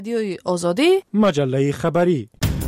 رادیوی آزادی، مجله خبری.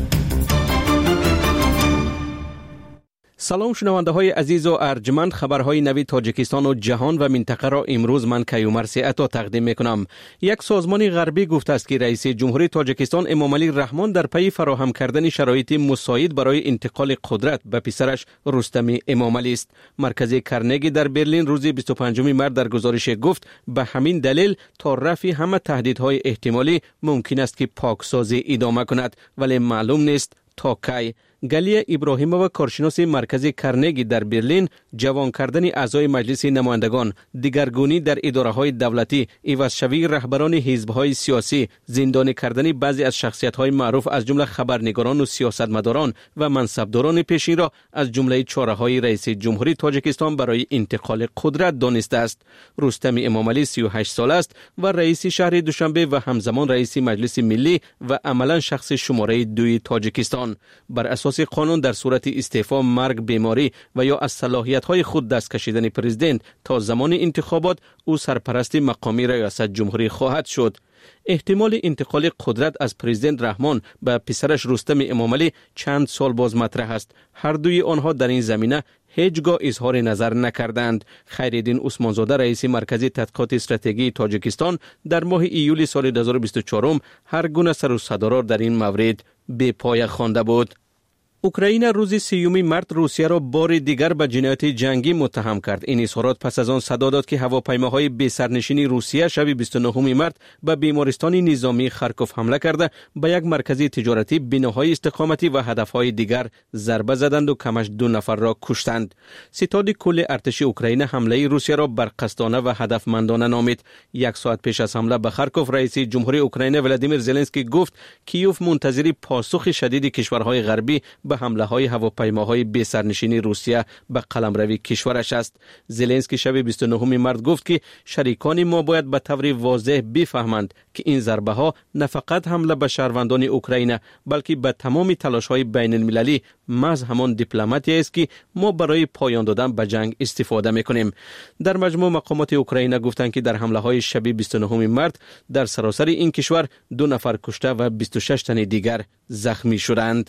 سلام شنونده های عزیز و ارجمند، خبرهای نوی تاجیکستان و جهان و منطقه را امروز من کیومرث عطا تقدیم میکنم. یک سازمان غربی گفته است که رئیس جمهوری تاجیکستان امامعلی رحمان در پی فراهم کردن شرایط مساعد برای انتقال قدرت به پسرش رستم امامعلی است. مرکز کرنگی در برلین روز 25 مارس در گزارش گفت به همین دلیل تا رفع همه تهدیدهای احتمالی ممکن است که پاکسازی ادامه کند، ولی معلوم نیست تا کی. گلیه ابراهیمووا کارشناس مرکز کرنگی در برلین جوان کردن اعضای مجلس نمایندگان، دیگرگونی در اداره‌های دولتی، عوض‌شوی رهبران حزب‌های سیاسی، زندانی کردن بعضی از شخصیت‌های معروف از جمله خبرنگاران و سیاستمداران و منصبداران پیشین را از جمله چاره‌های رئیس جمهوری تاجیکستان برای انتقال قدرت دانسته است. رستم امامعلی 38 ساله است و رئیس شهر دوشنبه و همزمان رئیس مجلس ملی و عملاً شخص شماره 2 تاجیکستان. بر اساس قانون در صورت استعفا، مرگ، بیماری و یا از صلاحیت‌های خود دست کشیدن پرزیدنت تا زمان انتخابات او سرپرست مقامی ریاست جمهوری خواهد شد. احتمال انتقال قدرت از پرزیدنت رحمان به پسرش رستم امامعلی چند سال باز مطرح است. هر دوی آنها در این زمینه هیچگاه اظهار نظر نکردند. خیرالدین عثمانزاده رئیس مرکز تحقیقات استراتژی تاجیکستان در ماه ایول سال 2024 هر گونه سر و صدا را در این مورد به پای خوانده بود. اوکراین روز 30 مارس روسیه را بار دیگر به جنایت جنگی متهم کرد. این اظهارات پس از آن صدا داد که هواپیماهای بی سرنشین روسیه شب 29 مارس به بیمارستان نظامی خارکوف حمله کرده، به یک مرکز تجارتی، بناهای استقامتی و هدفهای دیگر ضربه زدند و کمش 2 نفر را کشتند. ستاد کل ارتش اوکراین حمله روسیه را برقصدانه و هدفمندانه نامید. 1 ساعت پیش از حمله به خارکوف، رئیس جمهوری اوکراین ولادیمیر زلنسکی گفت کیوف منتظر پاسخ شدید کشورهای غربی به حمله های هواپیماهای بی سرنشین روسیه به قلمرو کشورش است. زلنسکی شب 29 مارس گفت که شریکان ما باید به طور واضح بفهمند که این ضربه ها نه فقط حمله به شهروندان اوکراین بلکه به تمام تلاش های بین المللی محض همان دیپلماتی است که ما برای پایان دادن به جنگ استفاده میکنیم. در مجموع مقامات اوکراین گفتند که در حمله های شب 29 مارس در سراسر این کشور 2 نفر کشته و 26 تن دیگر زخمی شدند.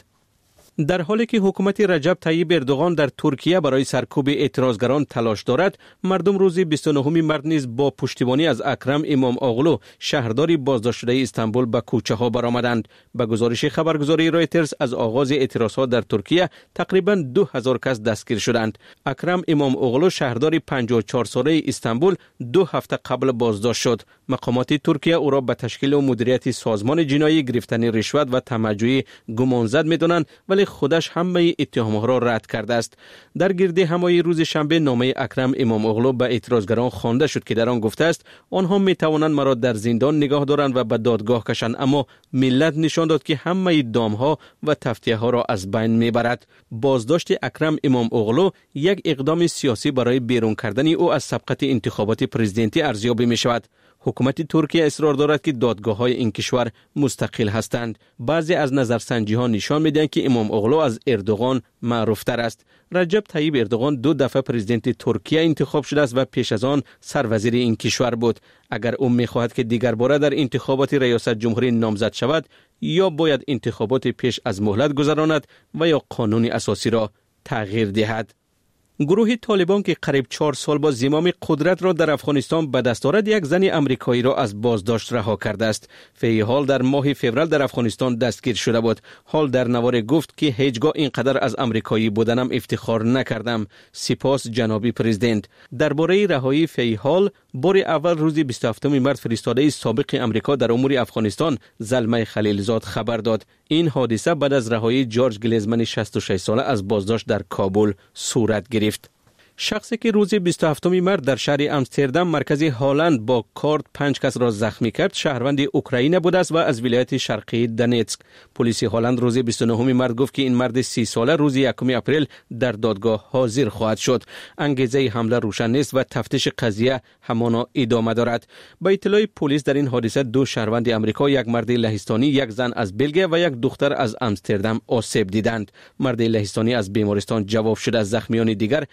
در حالی که حکومت رجب طیب اردوغان در ترکیه برای سرکوب اعتراضگران تلاش دارد، مردم روز 29 مارس نیز با پشتیبانی از اکرم اماماغلو، شهردار بازداشت شده استانبول، به کوچه ها برآمدند. به گزارش خبرگزاری رایترز از آغاز اعتراضات در ترکیه تقریباً 2000 کس دستگیر شدند. اکرم اماماغلو، شهردار 54 ساله استانبول، 2 هفته قبل بازداشت شد. مقامات ترکیه او را به تشکیل و مدیریت سازمان جنایی گرفتن رشوت و تمجید گمانزد می‌دانند، ولی خودش همه اتهامات را رد کرده است. در گرده همایی روز شنبه نامه اکرم اماماغلو به اعتراضگران خوانده شد که در آن گفته است آنها می توانند مرا در زندان نگاه دارند و به دادگاه کشند، اما ملت نشان داد که همه دامها و تفتیه ها را از بین میبرد. بازداشت اکرم اماماغلو یک اقدام سیاسی برای بیرون کردن او از سبقت انتخابات پرزیدنتی ارزیابی می شود. حکومت ترکیه اصرار دارد که دادگاه‌های این کشور مستقل هستند. بعضی از نظرسنجی‌ها نشان می‌دهند که اماماغلو از اردوغان معروف‌تر است. رجب طیب اردوغان 2 دفعه پرزیدنت ترکیه انتخاب شده است و پیش از آن سروزیر این کشور بود. اگر او می‌خواهد که دیگر باره در انتخابات ریاست جمهوری نامزد شود، یا باید انتخابات پیش از مهلت گذراند و یا قانون اساسی را تغییر دهد. گروه طالبان که قریب 4 سال با زمام قدرت را در افغانستان به دست دارد، یک زن امریکایی را از بازداشت رها کرده است. فی حال در ماه فوریه در افغانستان دستگیر شده بود. حال در نوار گفت که هیچگاه اینقدر از امریکایی بودنم افتخار نکردم. سپاس جنابی پرزیدنت. درباره رهایی فی حال بار اول روز 27 مارس فرستاده سابق امریکا در امور افغانستان زلمه خلیلزاد خبر داد. این حادثه بعد از رهایی جورج گلیزمن 66 ساله از بازداشت در کابل صورت گرفت. شخصی که روز 27 مارس در شهر امستردام مرکز هالند با کارد 5 کس را زخمی کرد، شهروند اوکراین بود است و از ولایت شرقی دونتسک. پلیس هالند روز 29 مارس گفت که این مرد 30 ساله روز 1 اپریل در دادگاه حاضر خواهد شد. انگیزه حمله روشن نیست و تفتیش قضیه همانا ادامه دارد. با اطلاع پلیس در این حادثه 2 شهروند آمریکا، یک مرد لهستانی، یک زن از بلژیک و یک دختر از امستردام آسیب دیدند. مرد لهستانی از بیمارستان جواب شده، زخمیان دیگر هنوز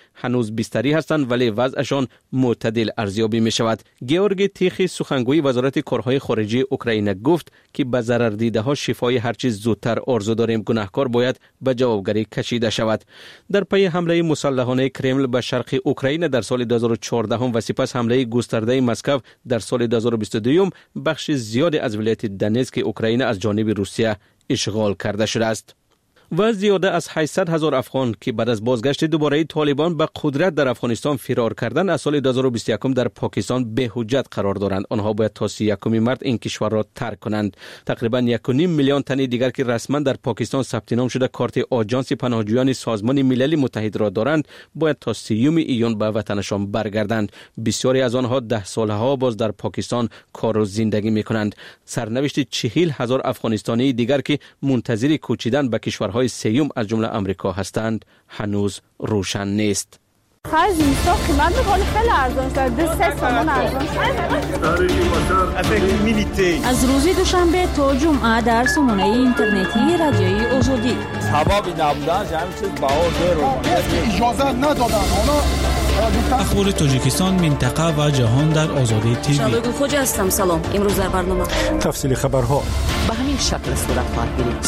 هنوز بیستری هستند ولی وضعشان معتدل ارزیابی می شود. گیورگی تیخی سخنگوی وزارت کارهای خارجه اوکراین گفت که به ضرر دیده ها شفای هر چیز زودتر آرزو داریم. گناهکار باید به جوابگری کشیده شود. در پی حمله مسلحانه کرمل به شرق اوکراین در سال 2014 و سپس حمله گسترده مسکو در سال 2022 بخش زیادی از ولایت دنیتسک اوکراین از جانب روسیه اشغال کرده شده است. و زیاده از 800,000 افغان که بعد از بازگشت دوباره طالبان به قدرت در افغانستان فرار کردند از سال 2021 در پاکستان به حجت قرار دارند. آنها باید تا 31 مارس این کشور را ترک کنند. تقریبا 1.5 میلیون تن دیگر که رسما در پاکستان ثبت نام شده کارت آژانس پناهجویان سازمان ملل متحد را دارند باید تا 30 ایون به وطنشان برگردند. بسیاری از آنها 10 سالها باز در پاکستان کار و زندگی می‌کنند. سرنوشت 40,000 افغانستانی دیگر که منتظر کوچیدن به کشورهای سیوم از جمله امریکا هستند هنوز روشن نیست. خرج اینستا قیمت می‌کنه خیلی ارزان است. 3 تومان ارزان است. از روز دوشنبه تا جمعه در سامانه اینترنتی رادیوی آزادی. سبب نبودن همین چیز بهار داره. اجازه ندادن. اخبار تاجیکستان، منطقه و جهان در آزادی تیوی. شادو خوج هستم. سلام. امروز در برنامه تفصیل خبرها به همین شکل صورت خواهد گرفت.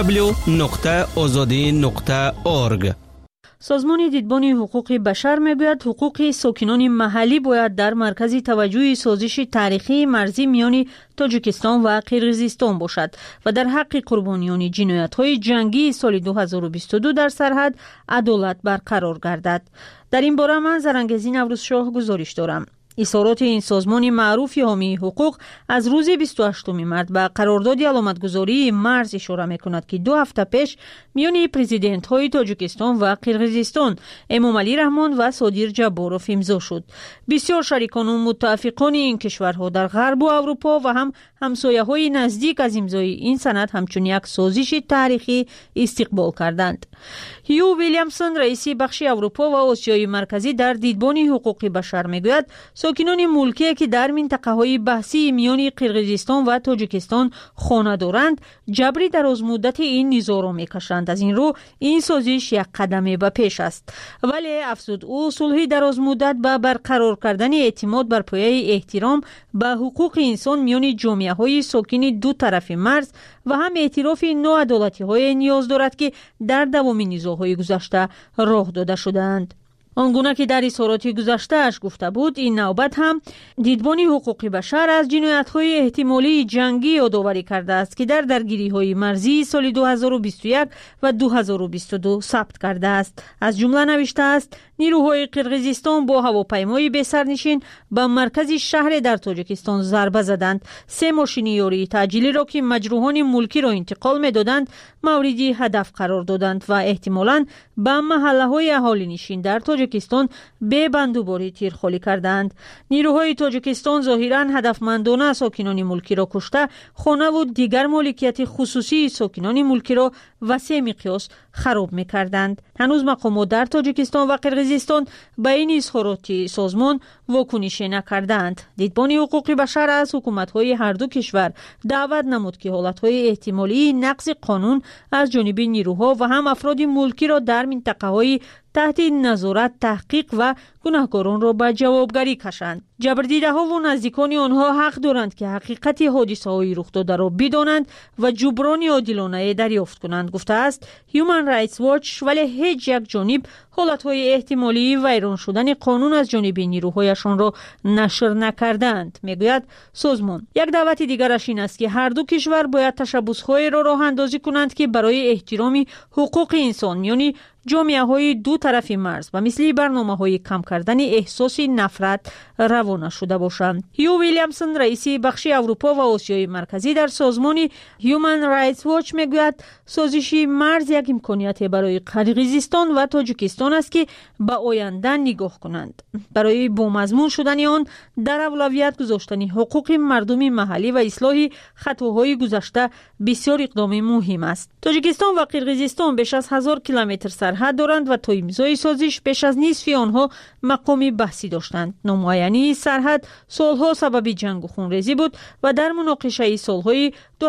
www.azadi.org. سازمان دیدبان حقوق بشر میگوید حقوق ساکنان محلی باید در مرکز توجه سازش تاریخی مرزی میان تاجیکستان و قرقیزستان باشد و در حق قربانیان جنایت‌های جنگی سال 2022 در سرحد عدالت برقرار گردد. در این باره من زرنگزی نوروزشاه گزارش دارم. اظهارات این سازمان معروف حامی حقوق از روز 28 مارس به قرارداد علامتگذاری مرز اشاره می‌کند که 2 هفته پیش میان پرزیدنت‌های تاجیکستان و قرقیزستان امامعلی رحمان و صادر جباروف امضا شد. بسیار شریکان و متفقان این کشورها در غرب و اروپا و هم همسایه‌های نزدیک از امضای این سند همچون یک سازش تاریخی استقبال کردند. هیو ویلیامسون رئیس بخش اروپا و آسیای مرکزی در دیدبان حقوق بشر میگوید ساکنان ملکی که در منطقه‌های بحثی میان قرقیزستان و تاجیکستان خانه دارند جبری در از مدت این نزاع را میکشند. از این رو این سازش یک قدم به پیش است، ولی افزود او صلح در از مدت به برقرار کردن اعتماد بر پایه احترام به حقوق انسان میان جامعه‌های ساکن دو طرف مرز و هم اعتراف ناعدالتی‌های نیاز دارد که در دوام نزاع‌های گذشته راه داده شدند. آنگونه که در اظهارات گذشته‌اش گفته بود این نوبت هم دیدبان حقوق بشر از جنایت‌های احتمالی جنگی یادآوری کرده است که در درگیری‌های مرزی سال 2021 و 2022 ثبت کرده است. از جمله نوشته است نیروهای قرقیزستان با هواپیمای بی سرنشین به مرکز شهر در تاجیکستان ضربه زدند. 3 ماشین یاری تعجیلی را که مجروحان ملکی را انتقال می‌دادند موردی هدف قرار دادند و احتمالاً به محله‌های اهالی نشین در تاجیکستان به بندوباری تیرخوری کردند. نیروهای تاجیکستان ظاهراً هدفمندانه ساکنان ملکی را کشته، خانه و دیگر مالکیت خصوصی ساکنان ملکی را وسیع مقیاس خراب می‌کردند. هنوز مقامات در تاجیکستان و قرقیزستان به این اظهارات سازمان واکنش نکردند. دیدبان حقوق بشر از حکومت‌های هر دو کشور دعوت نمود که حالت‌های احتمالی نقض قانون از جانب نیروها و هم افراد ملکی را در منطقه‌های تحت نظارت تحقیق و گناهکاران را به جوابگری کشند. جبردیده‌ها و نزدیکان آنها حق دارند که حقیقت حادثه‌های رخ داده را بدانند و جبران عادلانه دریافت کنند، گفته است هیومن رایتس واچ. ولی هیچ یک جانب حالت‌های احتمالی ویران شدن قانون از جانب نیروهایشان را نشر نکردند. میگوید سازمان یک دعوت دیگرش این است که هر دو کشور باید تشبس‌های را راه اندازی کنند که برای احترام حقوق انسان میان جامعه‌های دو طرف مرز و مثل برنامه‌های کم کردن احساس نفرت روانه شده باشند. هیو ویلیامسون رئیس بخش اروپا و آسیای مرکزی در سازمان هیومن رایتس واچ میگوید سازش مرز یک امکانیت برای قرقیزستان و تاجیکستان است که به آینده نگاه کنند. برای بامضمون شدن آن در اولویت گذاشتن حقوق مردم محلی و اصلاح خطاهای گذشته بسیار اقدام مهم است. تاجیکستان و قرقیزستان بیش از 1000 کیلومتر سرحد دارند و تا امضای سازش بیش از نصف آنها مقام بحثی داشتند. نامعینی سرحد سالها سبب جنگ و خونریزی بود و در مناقشه سالهای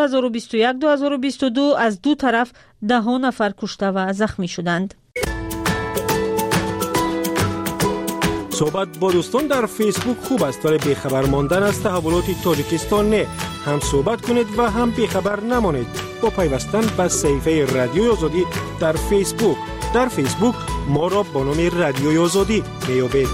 2021-2022 از دو طرف 10 نفر کشته و زخمی شدند. صحبت با دوستان در فیسبوک خوب است ولی بیخبر ماندن از تحولات تاجیکستان نه. هم صحبت کنید و هم بیخبر نمانید با پیوستن به صفحه رادیوی آزادی در فیسبوک. در فیسبوک ما را با نام رادیوی آزادی میابید.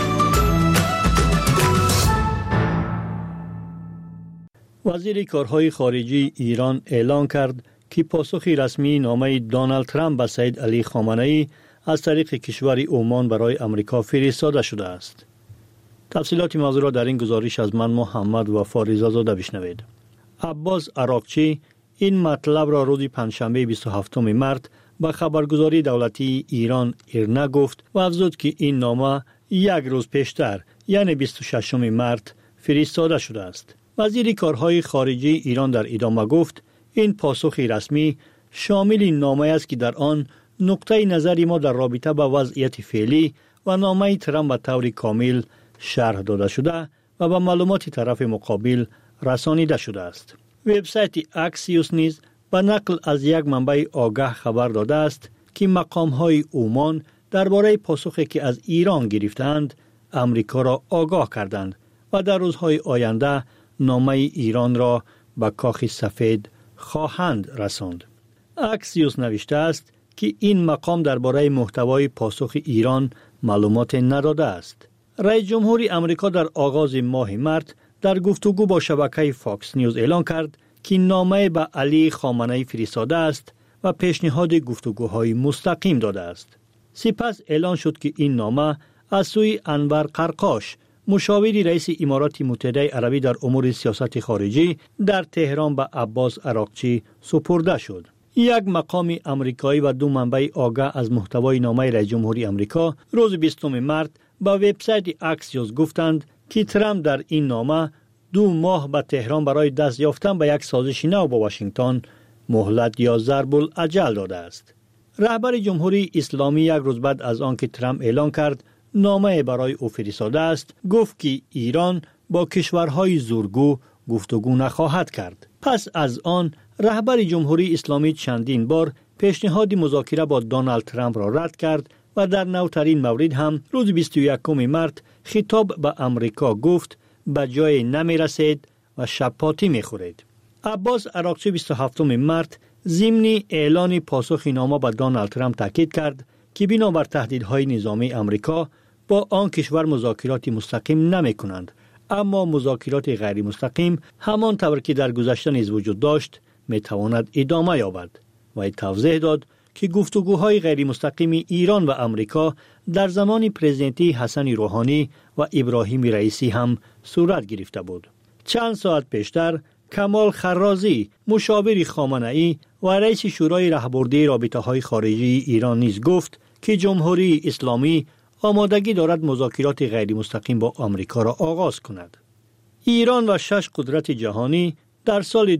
وزیر کارهای خارجی ایران اعلام کرد که پاسخی رسمی نامه دونالد ترامپ به سید علی خامنه‌ای از طریق کشور عمان برای امریکا فرستاده شده است. تفصیلات موضوع را در این گزارش از من محمد و فاریزه زاده بشنوید. عباس عراقچی این مطلب را روز پنجشنبه 27 مارس به خبرگزاری دولتی ایران ایرنا گفت و افزود که این نامه یک روز پیشتر یعنی 26 مارس فرستاده شده است. وزیر کارهای خارجی ایران در ادامه گفت این پاسخ رسمی شامل نامه است که در آن نقطه نظری ما در رابطه با وضعیت فعلی و نامه ترامپ به طور کامل شرح داده شده و به معلومات طرف مقابل رسانیده شده است. وبسایت اکسیوس نیز به نقل از یک منبع آگاه خبر داده است که مقام‌های عمان درباره پاسخی که از ایران گرفتند امریکا را آگاه کردند و در روزهای آینده نامه ایران را به کاخ سفید خواهند رساند. اکسیوس نوشته است که این مقام درباره محتوای پاسخ ایران معلومات نداده است. رئیس جمهور امریکا در آغاز ماه مارس در گفتگو با شبکه فاکس نیوز اعلام کرد که نامه به علی خامنه‌ای فرستاده است و پیشنهاد گفتگوهای مستقیم داده است. سپس اعلان شد که این نامه از سوی انور قرقاش مشاور رئیس امارات متحده عربی در امور سیاست خارجی در تهران به عباس عراقچی سپرده شد. یک مقام امریکایی و دو منبع آگاه از محتوای نامه رئیس جمهور امریکا روز 20 مارس با وبسایت اکسیوس گفتند که ترامپ در این نامه 2 ماه به تهران برای دست یافتن به یک سازش نو با واشنگتن مهلت یا ضرب الاجل داده است. رهبر جمهوری اسلامی یک روز بعد از آنکه ترامپ اعلان کرد نامه برای او فرستاده است گفت که ایران با کشورهای زورگو گفتگو نخواهد کرد. پس از آن رهبر جمهوری اسلامی چندین بار پیشنهاد مذاکره با دونالد ترامپ را رد کرد و در نوترین مورد هم روز 21 مارس خطاب به امریکا گفت به جای نمی رسید و شپاتی می خورید. عباس عراقچی 27 مارس ضمن اعلان پاسخ نامه به دونالد ترامپ تاکید کرد که بنابر تهدیدهای نظامی امریکا با آن کشور مذاکرات مستقیم نمی کنند، اما مذاکرات غیر مستقیم همان طور که در گذشته نیز وجود داشت می تواند ادامه یابد. و توضیح داد که گفتگوهای غیر مستقیم ایران و امریکا در زمان پرزیدنتی حسن روحانی و ابراهیم رئیسی هم صورت گرفته بود. چند ساعت پیشتر کمال خرازی مشاور خامنه‌ای و رئیس شورای راهبردی رابطه‌های خارجی ایران نیز گفت که جمهوری اسلامی آمادگی دارد مذاکرات غیر مستقیم با آمریکا را آغاز کند. ایران و 6 قدرت جهانی در سال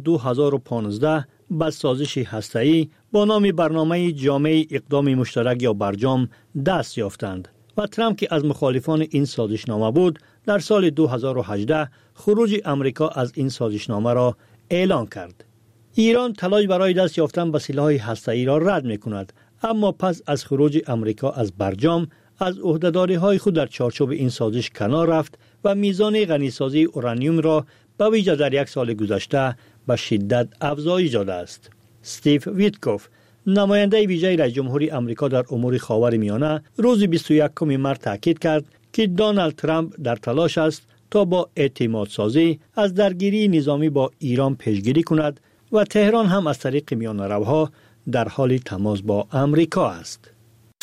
2015 به سازش هسته‌ای با نام برنامه جامع اقدام مشترک یا برجام دست یافتند و ترامپ که از مخالفان این سازشنامه بود در سال 2018 خروج امریکا از این سازشنامه را اعلان کرد. ایران تلاش برای دست یافتن به سلاح هسته‌ای را رد می‌کند، اما پس از خروج امریکا از برجام از عهده‌داری‌های خود در چارچوب این سازش کنار رفت و میزان غنیسازی اورانیوم را به ویژه در یک سال گذشته به شدت افزایش داده است. استیو ویتکوف نماینده ویژه رئیس جمهوری آمریکا در امور خاورمیانه روز 21 مارس تاکید کرد که دونالد ترامپ در تلاش است تا با اعتماد سازی از درگیری نظامی با ایران پیشگیری کند و تهران هم از طریق میانه‌روها در حال تماس با آمریکا است.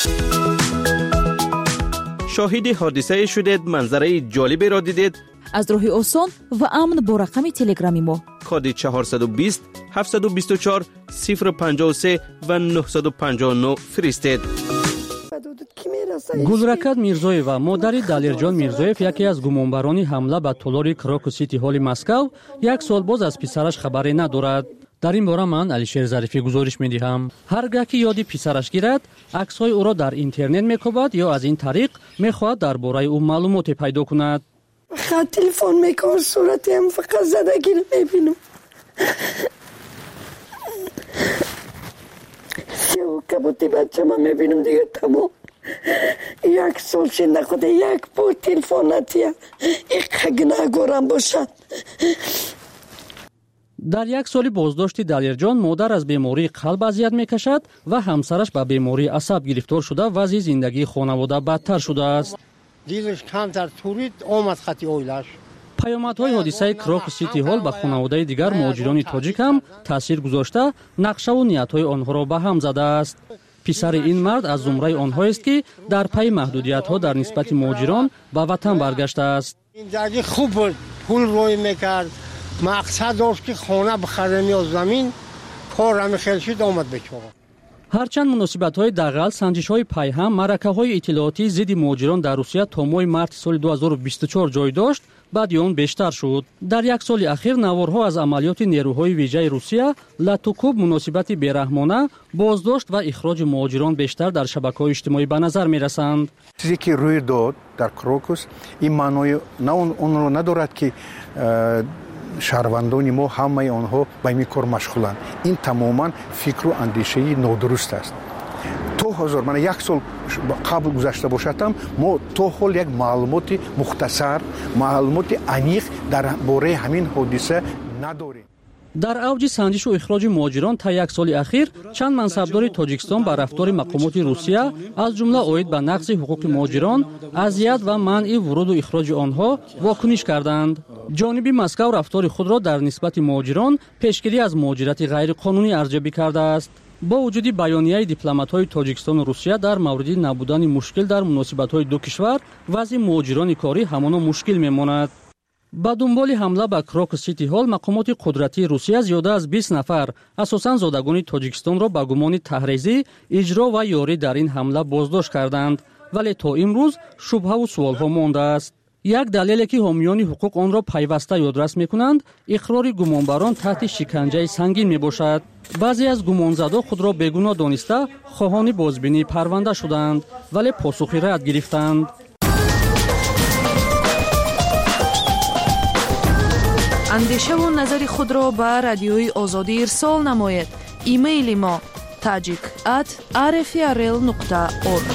شاهد حادثه شدید، منظره جالبی را دیدید؟ از راه آسان و امن با رقم تلگرامی ما کد 420 724 053 و 959 فرستید. گلرакат мирзоева модари далерҷон мирзоев яке аз гумонбарони ҳамла ба толори крокус сити ҳоли москав як сол боз аз писараш хабаре надорад. дар ин бора ман алишер зарифӣ гузориш медиҳам. ҳар гаҳ ки ёди писараш гирад аксҳои ӯро дар интернет мекобад ё аз ин тариқ мехоҳад дар бораи ӯ маълумоте пайдо кунад. خط تلفن میکنم صورتی هم فقط زدگی رو میبینم. سیاه و کبوتی بچه من میبینم دیگه تمام. یک سال شد نخود یک بار تلفوناتیه یک نگورم باشد. در یک سال بازداشت دلیرجان مادر از بیماری قلب اذیت میکشد و همسرش به بیماری عصب گرفتار شده و وضع زندگی خانواده بدتر شده است. دیلش کمتر تورید آمد خطی اویلش. پیامدهای حادثه کروک سیتی هال به خانواده دیگر مهاجران تاجیک هم تاثیر گذاشته، نقشه و نیت‌های آنها را به هم زده است. پسر این مرد از زمره آنهایی است که در پی محدودیت‌ها در نسبت مهاجران به وطن برگشته است. زندگی خوب بود، پول روی میکرد، مقصد داشت که خانه بخره یا زمین، کارم خیلی شد آمد بچه. هرچند مناسبت‌های دغل، سنجش‌های پیهم، معرکه‌های اطلاعاتی ضد مهاجران در روسیه تا ماه مارس سال 2024 جای داشت، بعد آن بیشتر شد. در یک سال اخیر نوارها از عملیات نیروهای ویژه روسیه، لطوکوب، مناسبت بی‌رحمانه، بازداشت و اخراج مهاجران بیشتر در شبکه‌های اجتماعی به نظر می‌رسند. چیزی که روی داد در کروکوس این معنای نه اون رو ندارد که شهروندان ما همه آنها به این کار مشغولند. این تماما فکر و اندیشه نادرست است. من یک سال قبل گذشته باشدم ما تو حال یک معلومات مختصر، معلومات عمیق در باره همین حادثه نداریم. در اوج سنجش و اخراج مهاجران تا یک سال اخیر چند منصبدار تاجیکستان با رفتار مقامات روسیه از جمله عاید به نقض حقوق مهاجران، اذیت و منع ورود و اخراج آنها واکنش کردند. جانب مسکو رفتار خود را در نسبت مهاجران پیشگیری از مهاجرت غیر قانونی ارزیابی کرده است. با وجود بیانیه دیپلمات‌های تاجیکستان و روسیه در مورد نبودن مشکل در مناسبت‌های دو کشور، وضع مهاجران کاری همانا مشکل می‌ماند. با دنبال حمله به کروک سیتی هال، مقامات قدرتی روسیه زیاده از 20 نفر اساساً زادگان تاجیکستان را با گمان تحریزی، اجرا و یاری در این حمله بازداشت کردند، ولی تا امروز شبهه و سوال‌ها مانده است. یک دلیلی که حامیان حقوق آن را پیوسته یادرس می‌کنند، اقرار گمانبران تحت شکنجه سنگین میباشد. بعضی از گمانزدا خود را بیگناه دانسته خواهان بازبینی پرونده شدند، ولی پاسخی رد گرفتند. اندیشه و نظر خود را به رادیوی آزادی ارسال نمایید. ایمیل ما tajik@rfrl.org.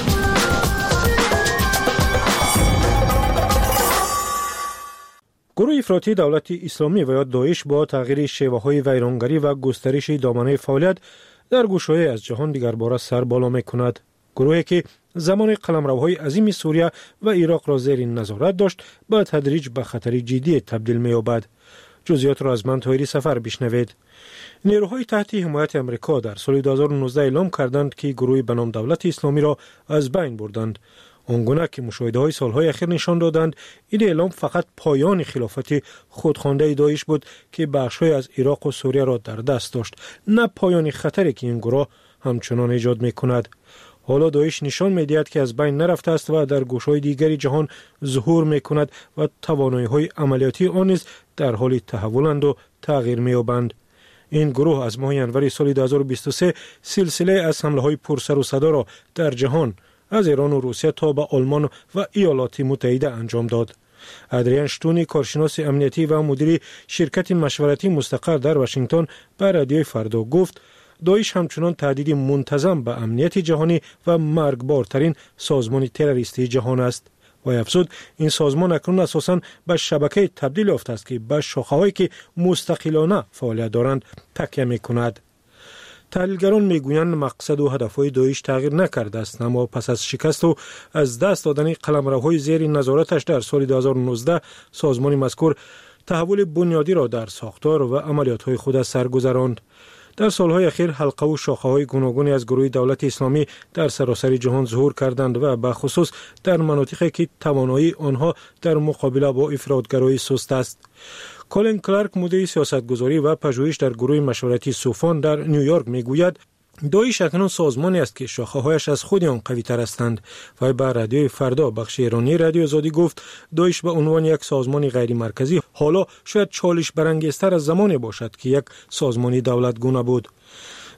گروه افراطی دولت اسلامی و یا داعش با تغییر شیوه‌های ویرانگری و گسترش دامنه فعالیت در گوشه‌های از جهان دیگر باره سر بالا می‌کند. گروهی که زمان قلمروهای عظیم سوریه و عراق را زیر نظارت داشت، به تدریج به خطری جدی تبدیل می‌یابد. جزئیات را از من طاهری سفر بشنوید. نیروهای تحت حمایت امریکا در سال 2019 اعلام کردند که گروهی به نام دولت اسلامی را از بین بردند. آنگونه که مشاهده‌های سالهای اخیر نشان دادند این اعلام فقط پایان خلافت خودخوانده داعش بود که بخش‌های از عراق و سوریه را در دست داشت، نه پایان خطری که این گروه همچنان ایجاد می‌کند. حالا داعش نشان می‌دهد که از بین نرفته است و در گوشه‌های دیگری جهان ظهور می‌کند و توانایی‌های عملیاتی آن نیز در حال تحولند و تغییر می‌یابند. این گروه از ماه ینور سال 2023 سلسله از حمله‌های پرسر و صدا را در جهان از ایران و روسیه تا به آلمان و ایالات متحده انجام داد. ادریان شتونی، کارشناس امنیتی و مدیر شرکت مشورتی مستقر در واشنگتن، به رادیوی فردا گفت داعش همچنان تهدید منتظم به امنیت جهانی و مرگبارترین سازمان تروریستی جهان است. و افزود این سازمان اکنون اساساً به شبکه تبدیل یافته است که به شاخه‌هایی که مستقلانه فعالیت دارند تکیه می‌کند. تحلیلگران میگویند مقصد و هدفهای داعش تغییر نکرده است، اما پس از شکست و از دست دادن قلمروهای زیر نظارتش در سال 2019 سازمان مذکور تحول بنیادی را در ساختار و عملیات‌های خود سرگذراند. در سالهای اخیر حلقه و شاخه‌های گوناگونی از گروه دولت اسلامی در سراسر جهان ظهور کردند و به خصوص در مناطقی که توانایی آنها در مقابله با افراطگرایی سست است. کولین کلارک، مدیر سیاستگذاری و پژوهش در گروه مشورتی سوفان در نیویورک میگوید داعش اکنون سازمانی است که شاخه‌هایش از خود آن قوی‌تر هستند و به رادیوی فردا بخش ایرانی رادیو آزادی گفت داعش به عنوان یک سازمان غیر مرکزی حالا شاید چالش برانگیزتر از زمانی باشد که یک سازمانی دولتگونه بود.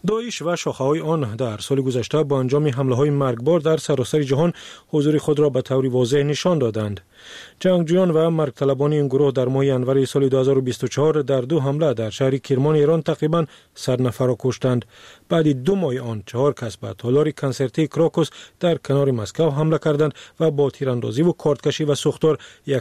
داعش و شاخه‌های آن در سال گذشته با انجام حمله‌های مرگبار در سراسر جهان حضور خود را به طور واضح نشان دادند. جنگجویان و مرگطلبان این گروه در ماه ینور سال 2024 در 2 حمله در شهر کرمان ایران تقریباً 100 نفر را کشتند. بعد 2 ماه آن 4 کس به تالار کنسرتی کراکوس در کنار مسکو حمله کردند و با تیراندازی و کارتکشی و سوختار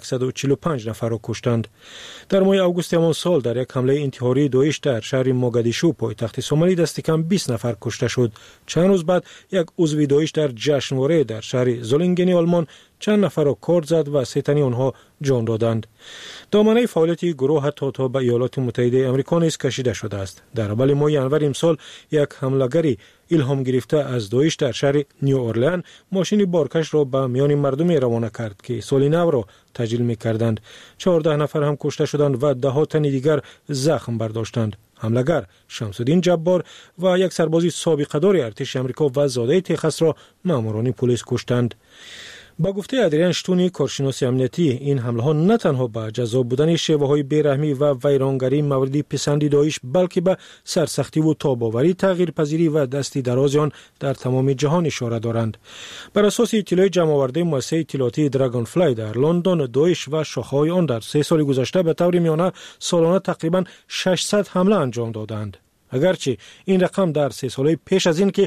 145 نفر را کشتند. در ماه آگوست همان سال در یک حمله انتحاری داعش در شهر موگادیشو پایتخت سومالی دست کم 20 نفر کشته شد. چند روز بعد یک عضو داعش در جشنواره در شهر زولینگن آلمان چند نفر را کارت زد و 3 تن آنها جان دادند. دامنه فعالیت گروه حتی تا به ایالات متحده آمریکا نیز کشیده شده است. در اول ماه ینور امسال یک حمله‌گری الهام گرفته از داعش در شهر نیو اورلئان ماشین بارکش را به میان مردم روانه کرد که سال نو را تجلیل می‌کردند. 14 نفر هم کشته شدند و 10 تن دیگر زخم برداشتند. حمله‌گر شمس‌الدین جبار و یک سرباز سابقه‌دار ارتش آمریکا و زاده تگزاس را ماموران پلیس کشتند. با گفته ادریان شتونی کارشناس امنیتی، این حمله ها نه تنها به جذاب بودن شیوه های بیرحمی و ویرانگری موردی پسندی داعش بلکه به سرسختی و تاب‌آوری تغییرپذیری و دستی دراز آن در تمام جهان اشاره دارند. بر اساس اطلاع جمع آورده مؤسسه اطلاعاتی دراگون فلای در لندن، داعش و شاخه‌های آن در 3 سال گذشته به طور میانه سالانه تقریبا 600 حمله انجام دادند. اگرچه این رقم در 3 سال پیش از این که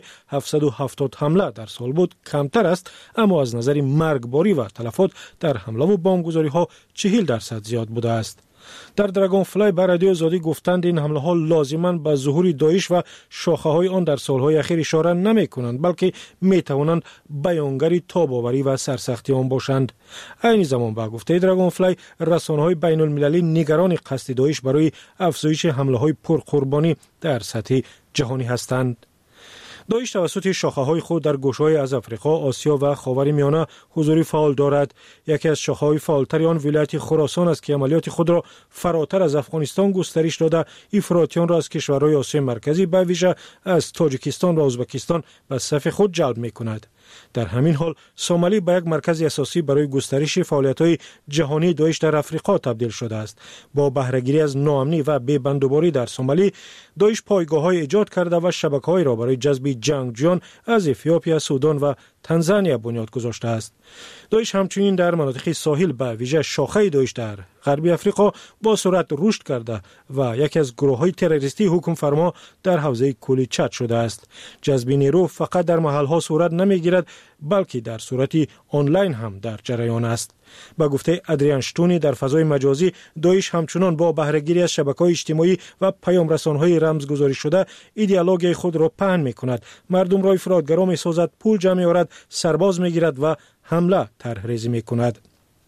770 حمله در سال بود کمتر است، اما از نظر مرگباری و تلفات در حمله و بمبگذاری ها 40% زیاد بوده است. در دراگون فلای بر رادیو آزادی گفتند این حمله ها لازماً به ظهور داعش و شاخه های آن در سالهای اخیر اشاره نمی کنند، بلکه می توانند بیانگری تاب‌آوری و سرسختی آن باشند. این زمان با گفته دراگون فلای رسانه‌های بین المللی نگران قصد داعش برای افزایش حمله های پرقربانی در سطح جهانی هستند. داعش توسط شاخه‌های خود در گوشه‌های از افریقا، آسیا و خاورمیانه حضوری فعال دارد. یکی از شاخه‌های فعالتر آن ولایت خراسان است که عملیات خود را فراتر از افغانستان گسترش داده افراطیان را از کشورهای آسیای مرکزی به ویژه از تاجیکستان و ازبکستان به صف خود جلب می‌کند. در همین حال سومالی به یک مرکز اساسی برای گسترش فعالیت‌های جهانی داعش در افریقا تبدیل شده است. با بهره‌گیری از ناامنی و بی‌بندوباری در سومالی، داعش پایگاه‌های ایجاد کرده و شبکه‌هایی را برای جذب جنگجویان از افیوپیا، سودان و تانزانیا بنیاد گذاشته است. داعش همچنین در مناطق ساحل به ویژه شاخه داعش در غربی افریقا با سرعت رشد کرده و یکی از گروه‌های تروریستی حکم فرما در حوزه کولی چاد شده است. جذب نیرو فقط در محل‌ها صورت نمی‌گیرد، بلکه در صورت آنلاین هم در جریان است. با گفته ادریان شتونی در فضای مجازی، داعش همچنان با بهره‌گیری از شبکه‌های اجتماعی و پیام‌رسان‌های رمزگذاری شده ایدئولوژی خود را پهن می‌کند. مردم را افراطگرا می‌سازد، پول جمع می‌آورد، سرباز می‌گیرد و حمله طرح‌ریزی می‌کند.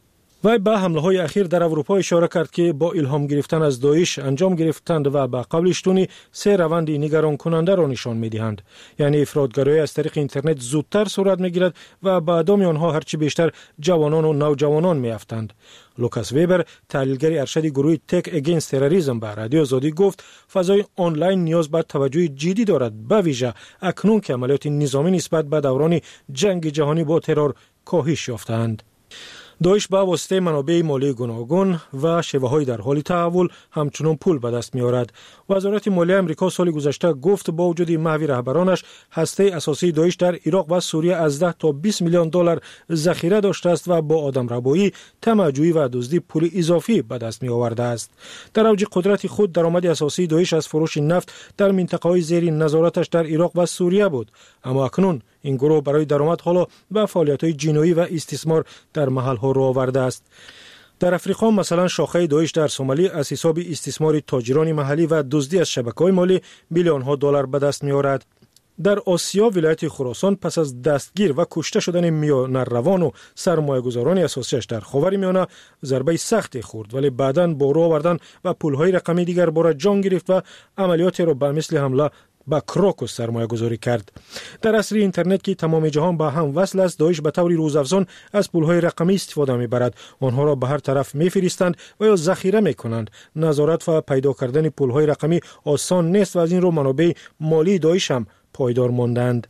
وی به حمله‌های اخیر در اروپا اشاره کرد که با الهام گرفتن از داعش انجام گرفتند و به قول شتونی 3 روند نگران کننده را نشان می‌دهند. یعنی افراطگرایی از طریق اینترنت زودتر صورت می‌گیرد و به ادامه آنها هرچی بیشتر جوانان و نوجوانان می‌افتند. لوکاس ویبر، تحلیلگر ارشد گروه تک اگینست تروریسم، به رادیو آزادی گفت فضای آنلاین نیاز به توجه جدی دارد، به ویژه اکنون که عملیات نظامی نسبت به دوران جنگ جهانی با ترور کاهش یافتند. داعش با واسطه منابع مالی گوناگون و شیوه‌های در حال تحول همچنان پول به دست می‌آورد. وزارت مالیه آمریکا سال گذشته گفت با وجود محو رهبرانش، هسته اساسی داعش در عراق و سوریه از 10 تا 20 میلیون دلار ذخیره داشته است و با آدمربایی، طمع‌جویی و دزدی پول اضافی به دست می‌آورده است. در اوج قدرت خود درآمد اساسی داعش از فروش نفت در منطقه‌های زیر نظارتش در عراق و سوریه بود، اما اکنون این گروه برای درآمد حالا به فعالیت‌های جنایی و استثمار در محل‌ها رو آورده است. در افریقا مثلا شاخه داعش در سومالی از حساب استثمار تاجران محلی و دزدی از شبکه‌های مالی میلیون‌ها دلار به دست می‌آورد. در آسیا ولایت خراسان پس از دستگیر و کشته شدن میانروان و سرمایه‌گذاران اساسیش در خاورمیانه ضربه سختی خورد، ولی بعداً با راه آوردن و پول‌های رقمی دیگر بار جان گرفت و عملیاتی را به مثل حمله با کراکوس سرمایه گذاری کرد. در عصر اینترنت که تمام جهان با هم وصل است، داعش به طور روزافزون از پولهای رقمی استفاده می‌برد. آنها را به هر طرف می‌فرستند و یا ذخیره می‌کنند. نظارت و پیدا کردن پولهای رقمی آسان نیست و از این رو منابع مالی داعش هم پایدار ماندند.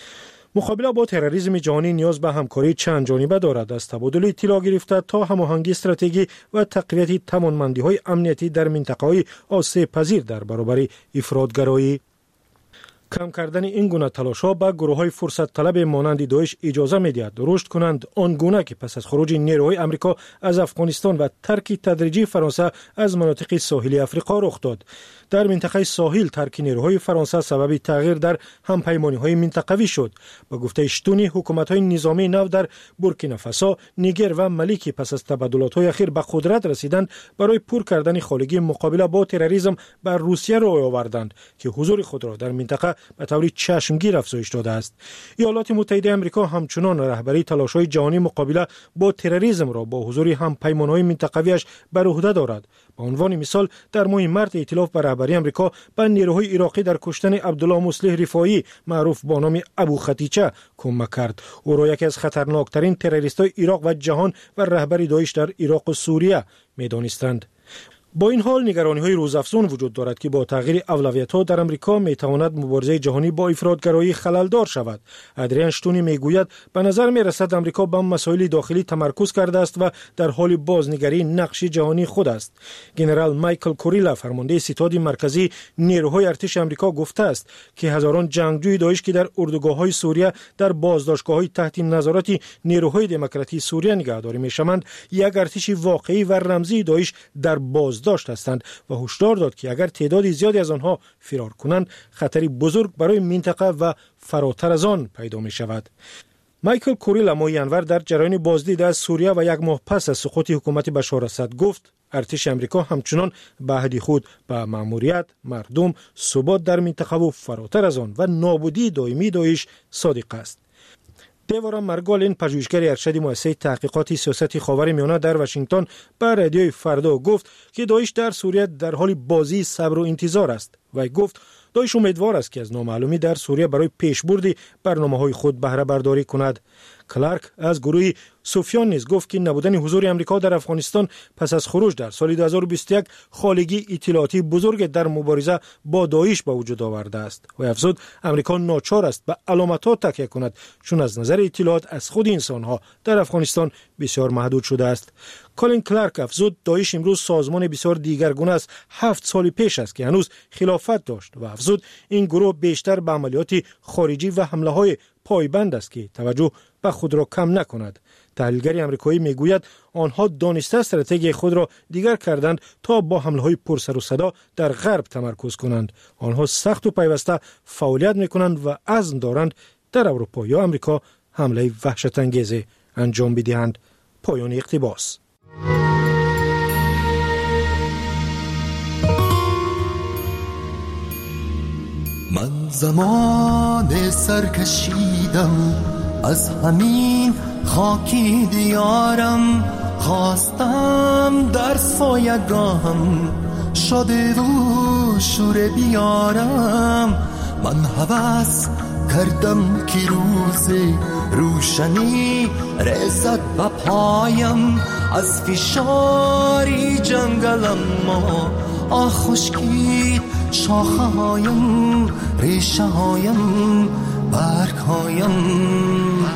مقابله با تروریسم جهانی نیاز به همکاری چند جانبه دارد، از تبادل اطلاع گرفته تا هماهنگی استراتژی و تقویت توانمندی‌های امنیتی در منطقه‌های آسیب پذیر در برابر افراطگرایی. کم کردن این گونه تلاش‌ها به گروه‌های فرصت طلب مانند داعش اجازه می‌دهد رشد کنند آنگونه که پس از خروج نیروهای آمریکا از افغانستان و ترک تدریجی فرانسه از مناطق ساحلی آفریقا رخ داد. در منطقه ساحل ترک نیروهای فرانسه سبب تغییر در همپیمانی‌های منطقوی شد. با گفته شتونی حکومت‌های نظامی نو در بورکینافاسو، نیگر و مالی که پس از تبادلات‌های اخیر به قدرت رسیدند برای پر کردن خالگی مقابله با تروریسم بر روسیه روی آوردند که حضور خود را در منطقه به طور چشمگیر افزایش داده است. ایالات متحده آمریکا همچنان رهبری تلاش‌های جهانی مقابله با تروریسم را با حضور همپیمان‌های منطقویش بر عهده دارد. به عنوان مثال در ماه مارس ائتلاف بر رهبری آمریکا به نیروهای عراقی در کشتن عبدالله مصلح رفاعی معروف با نام ابو خطیچه کمک کرد. او را یکی از خطرناکترین تروریست‌های عراق و جهان و رهبر داعش در عراق و سوریه می‌دانستند. با این حال نگرانی‌های روزافزون وجود دارد که با تغییر اولویت‌ها در آمریکا می‌تواند مبارزه جهانی با افراط‌گرایی خلل‌دار شود. ادریان شتونی می‌گوید به نظر می‌رسد آمریکا به مسائل داخلی تمرکز کرده است و در حال بازنگری نقش جهانی خود است. ژنرال مایکل کوریلا فرمانده ستاد مرکزی نیروهای ارتش آمریکا گفته است که هزاران جنگجوی داعش که در اردوگاه‌های سوریه در بازداشتگاه‌های تحت نظارت نیروهای دموکراتی سوریه نگهداری می‌شوند یک ارتش واقعی و رمزی داعش در داشت هستند و هشدار داد که اگر تعداد زیادی از آنها فرار کنند خطری بزرگ برای منطقه و فراتر از آن پیدا می شود. مایکل کوریلا ماه ینور در جریان بازدید از سوریه و یک ماه پس از سقوط حکومت بشار الاسد گفت ارتش آمریکا همچنان به عهد خود به مأموریت، مردم، ثبات در منطقه و فراتر از آن و نابودی دائمی داعش صادق است. دیوارا مرگالین پژوهشگر ارشد مؤسسه تحقیقات سیاست خاورمیانه در واشنگتن به رادیوی فردا گفت که داعش در سوریه در حال بازی صبر و انتظار است و گفت داعش امیدوار است که از نامعلومی در سوریه برای پیشبرد برنامه‌های خود بهره برداری کند. کلارک از گروه سوفیان نیز گفت که نبودن حضور آمریکا در افغانستان پس از خروج در سال 2021 خالگی اطلاعاتی بزرگ در مبارزه با داعش به وجود آورده است و افزود آمریکا ناچار است به علامت‌ها تکیه کند چون از نظر اطلاعات از خود انسان‌ها در افغانستان بسیار محدود شده است. کالین کلارک افزود داعش امروز سازمان بسیار دیگرگونه است 7 سال پیش است که هنوز خلافت داشت و افزود این گروه بیشتر به عملیات خارجی و حمله‌های پایبند است که توجه به خود را کم نکند. تحلیلگر آمریکایی میگوید آنها دانسته استراتژی خود را دیگر کردند تا با حمله‌های پرسر و صدا در غرب تمرکز کنند. آنها سخت و پیوسته فعالیت میکنند و عزم دارند در اروپا یا آمریکا حمله وحشت انگیز انجام بدهند. پایان اقتباس. من زمان سرکشیدم از همین خاکی دیارم خواستم در سایگاهم شده و شور بیارم من هوس کردم که روز روشنی رسد به پایم از فشاری جنگلم ما خشکید شاخه هایم ریشه هایم برگ هایم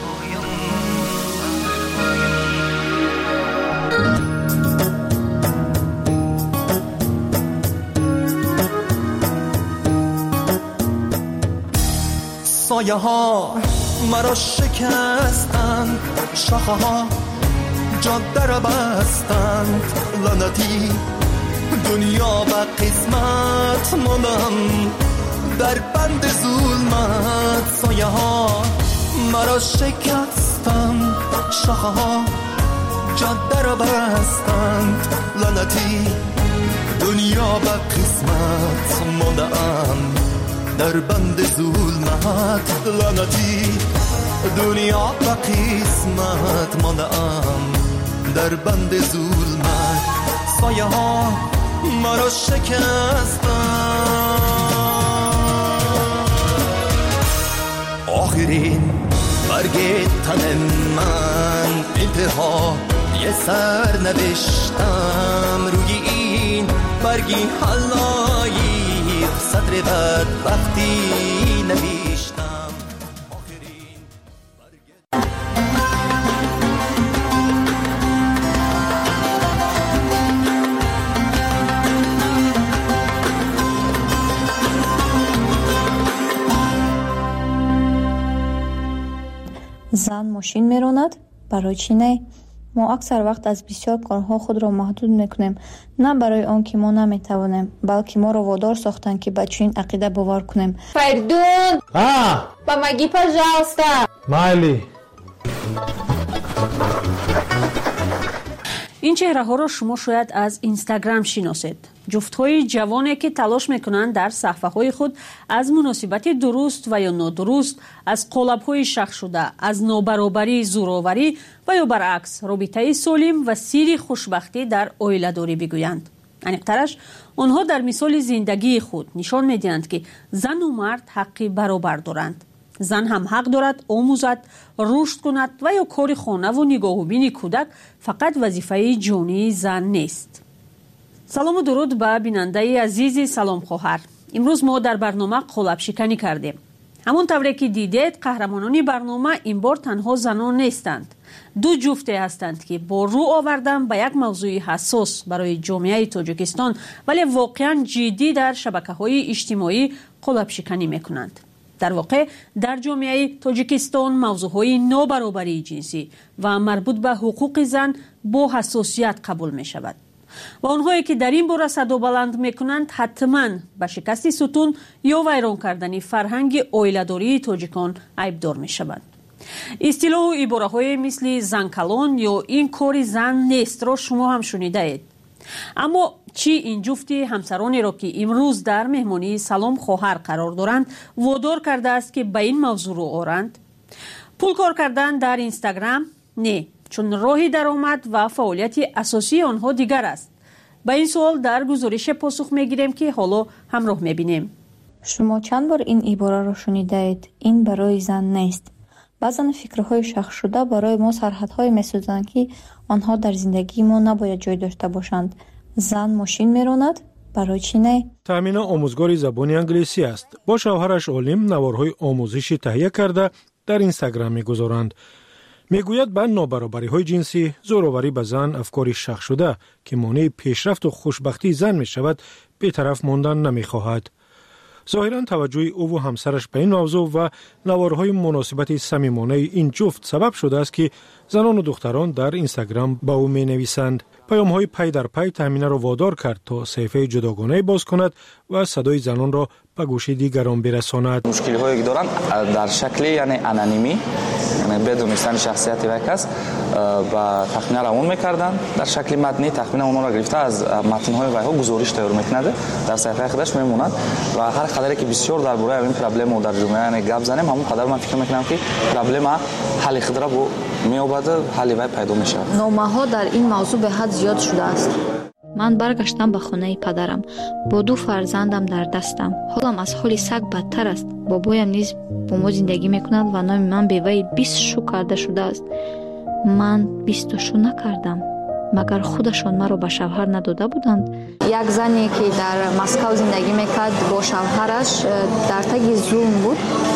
سایه ها مرا شکستند شاخه ها جاده را بستند لعنتی دنیا و قسمت ماندم در بند ظلمت سایه ها مرا شکستند شاخه ها جاده را بستند لعنتی دنیا و قسمت ماندم در بند ظلمت لعنتی دنیا و قسمت ماندم در بند ظلمت سایه ها مرا شکستن آخرین برگ تن من انتها یه سر نوشتم روی این برگی حلایق صدر بدبختی نوشتم زن ماشین میراند برای چی نه؟ ما اکثر وقت از بسیار کارها خود را محدود میکنیم، نه برای آن که ما نمیتوانیم، بلکه ما را وادار ساختن که به چنین عقیده باور کنیم. Perdón. Помоги, пожалуйста. Майли. این چهره‌ها را شما شاید از اینستاگرام شناسید. جفت‌های جوانی که تلاش می‌کنند در صفحه‌های خود از مناسبت درست و یا نادرست، از قالب‌های شخص شده، از نابرابری، زورآوری و یا برعکس رابطه سالم و سیر خوشبختی در عائله‌داری بگویند. عمیق‌ترش آنها در مثال زندگی خود نشان می‌دهند که زن و مرد حق برابر دارند. زن هم حق دارد آموزد، رشد کند و یا کار خانه و نگاه و بین کودک فقط وظیفه جانی زن نیست. سلام و درود به بیننده عزیز سلام خواهر. امروز ما در برنامه قالب شکنی کردیم. همون طوری که دیدید قهرمانان برنامه این بار تنها زنان نیستند. دو جفته هستند که با رو آوردن به یک موضوع حساس برای جامعه تاجیکستان ولی واقعا جدی در شبکه‌های اجتماعی قالب شکنی میکنند. در واقع در جامعه تاجیکستان موضوعهای نابرابری جنسی و مربوط به حقوق زن با حساسیت قبول می شود و آنهایی که در این باره صدا بلند می کنند حتما به شکست ستون یا ویران کردن فرهنگ عائله‌داری تاجیکان عیبدار می شوند. اصطلاح و عباره های مثل زن کلان یا این کار زن نیست را شما هم شنیده اید. اما چی این جفتی همسرانی را که امروز در مهمانی سلام خواهر قرار دارند وادار کرده است که به این موضوع رو آورند؟ پول کار کردن در اینستاگرام؟ نه، چون راهی درآمد و فعالیت اساسی آنها دیگر است. به این سوال در گزارش پاسخ میگیریم که حالا همراه میبینیم. شما چند بار این عباره را شنیده اید؟ این برای زن نیست. بعضا فکرهای شخص شده برای ما سرحدهای میسازند که آنها در زندگی ما نباید جای داشته باشند. زن ماشین میراند برای چی نه؟ تامینا آموزگار زبان انگلیسی است. با شوهرش عالم نوارهای آموزشی تهیه کرده در اینستاگرام میگذارند. میگوید به نابرابری های جنسی، زورآوری به زن افکاری شخص شده که مانع پیشرفت و خوشبختی زن می شود بی‌طرف ماندن نمیخواهد. ظاهراً توجه او و همسرش به این موضوع و نوارهای مناسبت صمیمانه این جفت سبب شده است که زنان و دختران در اینستاگرام با او می نویسند. پیام‌های پی در پی تامینه را وادار کرد تا صفحه جداگانه باز کند و صدای زنان را به گوش دیگران برساند. مشکل‌هایی که دارند در شکل یعنی انانیمی، یعنی بدون دانستن شخصیت یک کس و تخمین روان می‌کردند. در شکل متنی تخمین اونها را گرفته از متن‌های وی‌ها گزارش تیار می‌کند، در صفحه خودش میموند و هر قدری که بسیار درباره این پرابلم در جامعه گپ زنیم همون قدر من فکر می‌کنم که پرابلم حل خود را می‌یابد، حل وی پیدا می‌شود. نامه‌ها در این موضوع به حد زیاد شده است. من برگشتم به خانه پدرم با 2 فرزندم در دستم. حالم از حال سگ بدتر است. بابایم نیز با ما زندگی میکند و نام من به وی 20 شو کرده شده است. من 20 شو نکردم. مگر خودشان مرا به شوهر نداده بودند؟ یک زنی که در مسکو زندگی میکرد با شوهرش در تگ زوم بود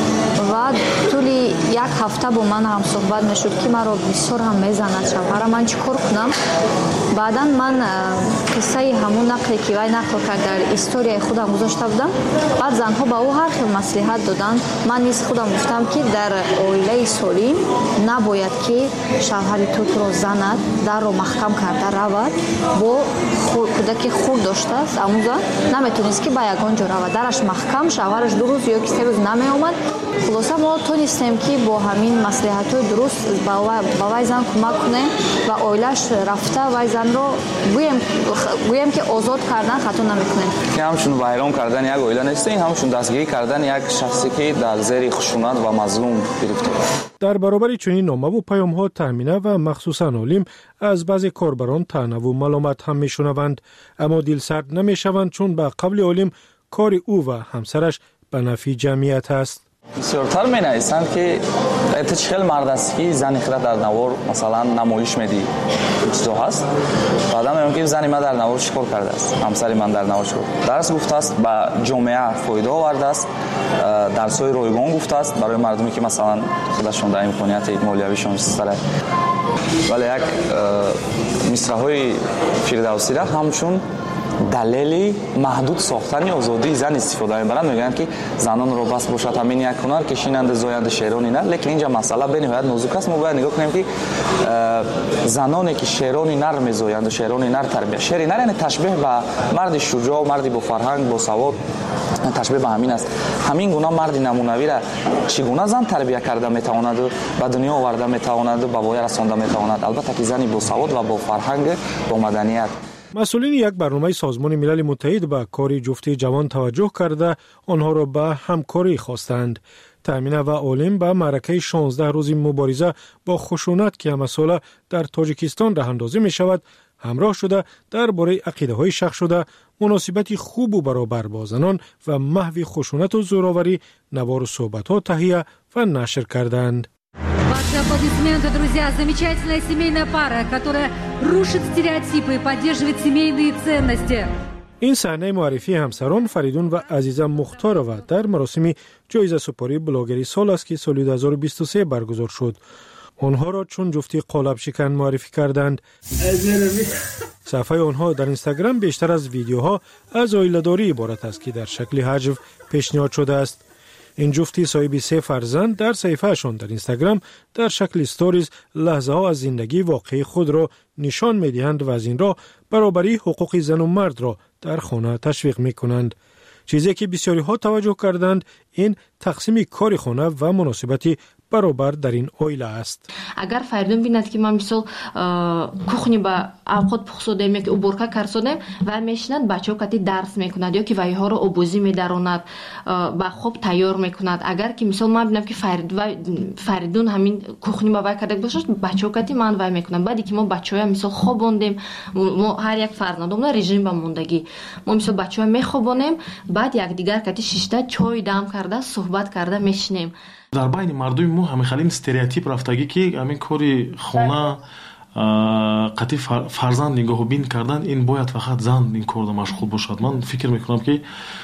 و طول یک هفته با من هم صحبت میشد که مرا بسیار هم میزند شوهرم، من چی کار کنم؟ بعدا من قصه همون نقلی که وی نقل کرد در استوری خودم گذاشته بودم. بعد زنها به او هر خیلی مصلحت دادند. من نیز خودم گفتم که در عائله سالم نباید که شوهر تو را زند، در رو محکم کرده رود، با کودک خود داشته است آموزان نمیتونست که به یگان جا رود، درش محکم، شوهرش 2 روز یا 3 روز نمی آمد. خلاصه ما تونستیم که با همین مصلحت‌های درست با وی زن کمک کنیم و عائله‌اش رفته وی زن رو گویم که آزاد کردن خطا نمیکنیم. که همشون ویران کردن یک عائله نیست، این همشون دستگیری کردن یک شخصی که در زیر خشونت و مظلوم گرفته. در برابر چنین نامه و پیام‌ها تامینه و مخصوصاً عالم از بعضی کاربران طعنه و ملامت هم میشنوند، اما دلسرد نمیشوند چون به قبل عالم کار او و همسرش به نفع جمعیت است. بسیارتر می نویسند که اتش خیلی مرد است که زنی خیلی در نوار مثلا نمایش میدی چیزا هست. بعدا میگم که زنی من در نوار چیکار کرده است، همسری من در نوار چیکار درس گفته است، به جامعه فایده آورده است، درس‌های رایگان گفته است برای مردمی که مثلا خودشون در امکانیت مالیویشون سره. ولی یک مصرع‌های فردوسی را همشون دلیلی محدود ساختن آزادی زن استفاده می‌برند. میگن که زنان رو بس باشد همین یک هنر کشینند زاینده شعرانی نه، لیکن اینجا مسئله به نهایت نازک است. ما باید نگاه کنیم که زنانی که شعرانی نر می‌زایند و شعرانی نر تربیت، شعر نر یعنی تشبیه به مرد شجاع و مردی با فرهنگ با سواد، تشبیه به همین است. همین گونه مرد نمونوی را چگونه زن تربیت کرده میتواند به دنیا آورده میتواند به وای رسانده میتواند، البته که زنی با سواد و با فرهنگ با مدنیت. مسئولین یک برنامه سازمان ملل متحد به کار جفتی جوان توجه کرده آنها را به همکاری خواستند. تامینه و عالم به معرکه 16 روزی مبارزه با خشونت که مسئله در تاجیکستان راه اندازی می شود همراه شده درباره عقیده های شخص شده، مناسبت خوب و برابر با زنان و محو خشونت و زوراوری نوار و صحبت ها تهیه و нашр کردند. Ваши аплодисменты, друзья. Замечательная семейная пара, которая рушит стереотипы и поддерживает семейные ценности. این صحنه معرفی همسران فریدون و عزیزه مختارова در مراسم جایزه سپاری بلاگری سال است که سال 2023 برگزار شد. آنها را چون جفتی قالب شکن معرفی کردند. صفحه آنها در اینستاگرام بیشتر از ویدیوها از عائله‌داری عبارت است که در شکل حجو پیشنهاد شده است. این جفتی صاحب 3 فرزند در صفحه‌شان در اینستاگرام در شکل استوریز لحظه ها از زندگی واقعی خود را نشان می‌دهند و از این راه برابری حقوق زن و مرد را در خانه تشویق می‌کنند. چیزی که بسیاری ها توجه کردند این تقسیم کار خانه و مناسبتی برابر در این عائله است. اگر فریدون بیند که ما مثلا کухни با اوقات پخسودیم یک уборка کردیم و میشند بچه‌ها کتی درس میکند یا که وایها رو آبوزی میداروند با خوب تیار میکند. اگر که مثلا ما ببینم که فریدون همین کухни با وای کرده باشه بچه‌ها کتی من وای میکنم. بعدی که ما بچه‌ها مثلا خوابوندیم ما هر یک فرزندمون رژیم با موندگی ما مثلا بچه‌ها میخوابونیم بعد یک دیگر کتی شیشته چای دم کرده صحبت کرده میشینیم. در بین مردم ما همه خیلی استریوتیپ رفتگی که همین کاری خونه قطعی فرزند نگاه بین کردن این باید فقط زن این کار مشغول باشد. من فکر میکنم که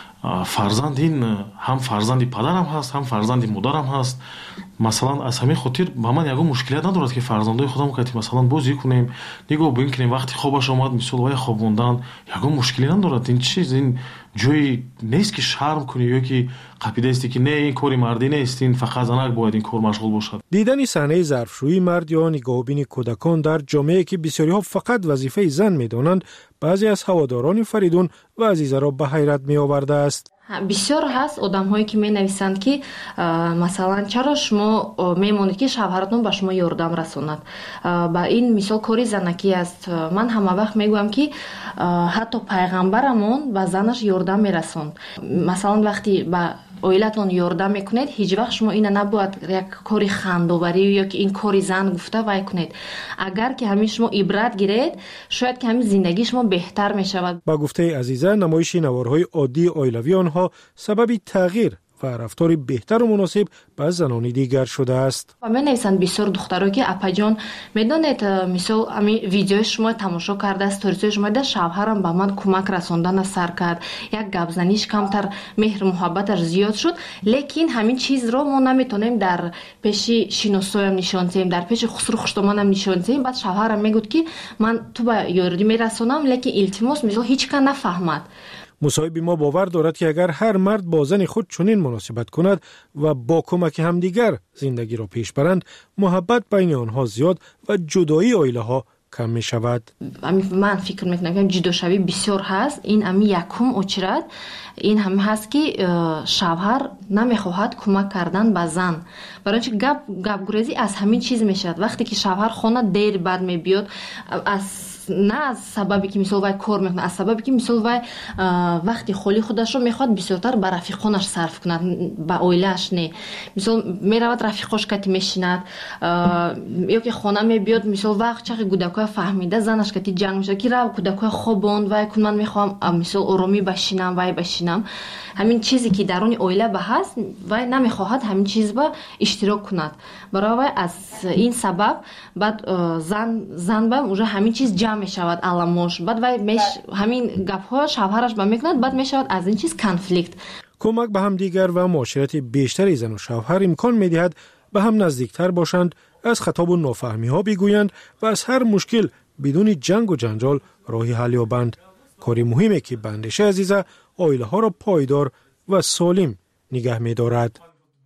فرزند این هم فرزندی پدرم هست هم فرزندی مادرم هست. مثلا از همین خاطر با من یگو مشکلیت ندارد که فرزندای خودم کتی مثلا بازی کنیم نگاه بین کنیم وقتی خوابش آمد مثلا وای خوابوندن یگو مشکلی ندارد. این چیز این جوی نیست که شرم کنی یا که قاعده است که نه این کاری مردی نیست این فقط زنک باید این کار مشغول باشد. دیدن صحنه ظرفشویی مرد یا نگاهبین کودکان در جامعه که بسیاری ها فقط وظیفه زن میدانند بعضی از هواداران فریدون و عزیزه را به حیرت می آورده است. بسیار هست آدم‌هایی که می‌نویسند که مثلا چرا شما می‌مونید که شوهرتون به شما یاردم رساند. با این مثال کاری زنکی است. من همه وقت میگویم که حتی پیغمبرمون به زنش یاردم میرسوند. مثلا وقتی با اویلتون یاردم میکنید هیچ وقت شما این نباید یک کاری خنداوری یا که این کاری زن گفته وای کنید. اگر که همین شما عبرت گیرید شاید که همین زندگی شما بهتر میشود. با گفته عزیزه نمایش نوارهای عادی عائلوی آنها سبب تغییر و رفتار بهتر و مناسب با زنان دیگر شده است. و من نویسند بسیار دخترها که اپا جان میدونید مثلا همین ویدیو شما تماشا کرده استوریز شما ده شوهرم با من کمک رساندن سر کرد یک گپ زنیش کمتر مهر محبتش زیاد شد لیکن همین چیز رو ما نمیتونیم در پیش شیناسایم نشان دهیم در پیش خسرو خشتمانم نشان دهیم. بعد شوهرم میگفت که من تو با یاردی میرسونم لیکن التماس مثلا هیچ کس نفهمد. مصاحب ما باور دارد که اگر هر مرد با زن خود چنین مناسبت کند و با کمک همدیگر زندگی را پیش برند محبت بین آنها زیاد و جدایی عائله ها کم می شود. من فکر میکنم که جداشوی بسیار هست. این امی یکم اچرد این هم هست که شوهر نمیخواهد کمک کردن به زن. برای اینکه گپ گریزی از همین چیز میشد. وقتی که شوهر خانه دیر بعد میبیاد نه از سببی که مثلا وای کار میکنه از سببی که مثلا وای وقتی خالی خودش رو میخواد بسیارتر به رفیقانش صرف کند با عائله‌اش نه. مثلا میرود رفیقاش کتی میشیند یا که خانه میبیاد مثلا وقت چقدر کودکای فهمیده زنش کتی جنگ میشه که رو کودکای خوابوند وای کن من میخوام مثلا آرامی بشینم وای بشینم. همین چیزی که درون عائله به هست وای نمیخواهد همین چیز با اشتراک کند. برای وای از این سبب بعد زن با اونجا همین چیز جمع میشود علامش بعد وای همین گپ‌ها شوهرش با میکند بعد میشود از این چیز کنفلیکت. کمک به هم دیگر و معاشرت بیشتری زن و شوهر امکان میدهد به هم نزدیکتر باشند، از خطاب و نافهمی ها بگویند و از هر مشکل بدون جنگ و جنجال راهی حل یابند. کاری مهمه که بندش عزیزه آیله ها را پایدار و سالم نگه می دارد.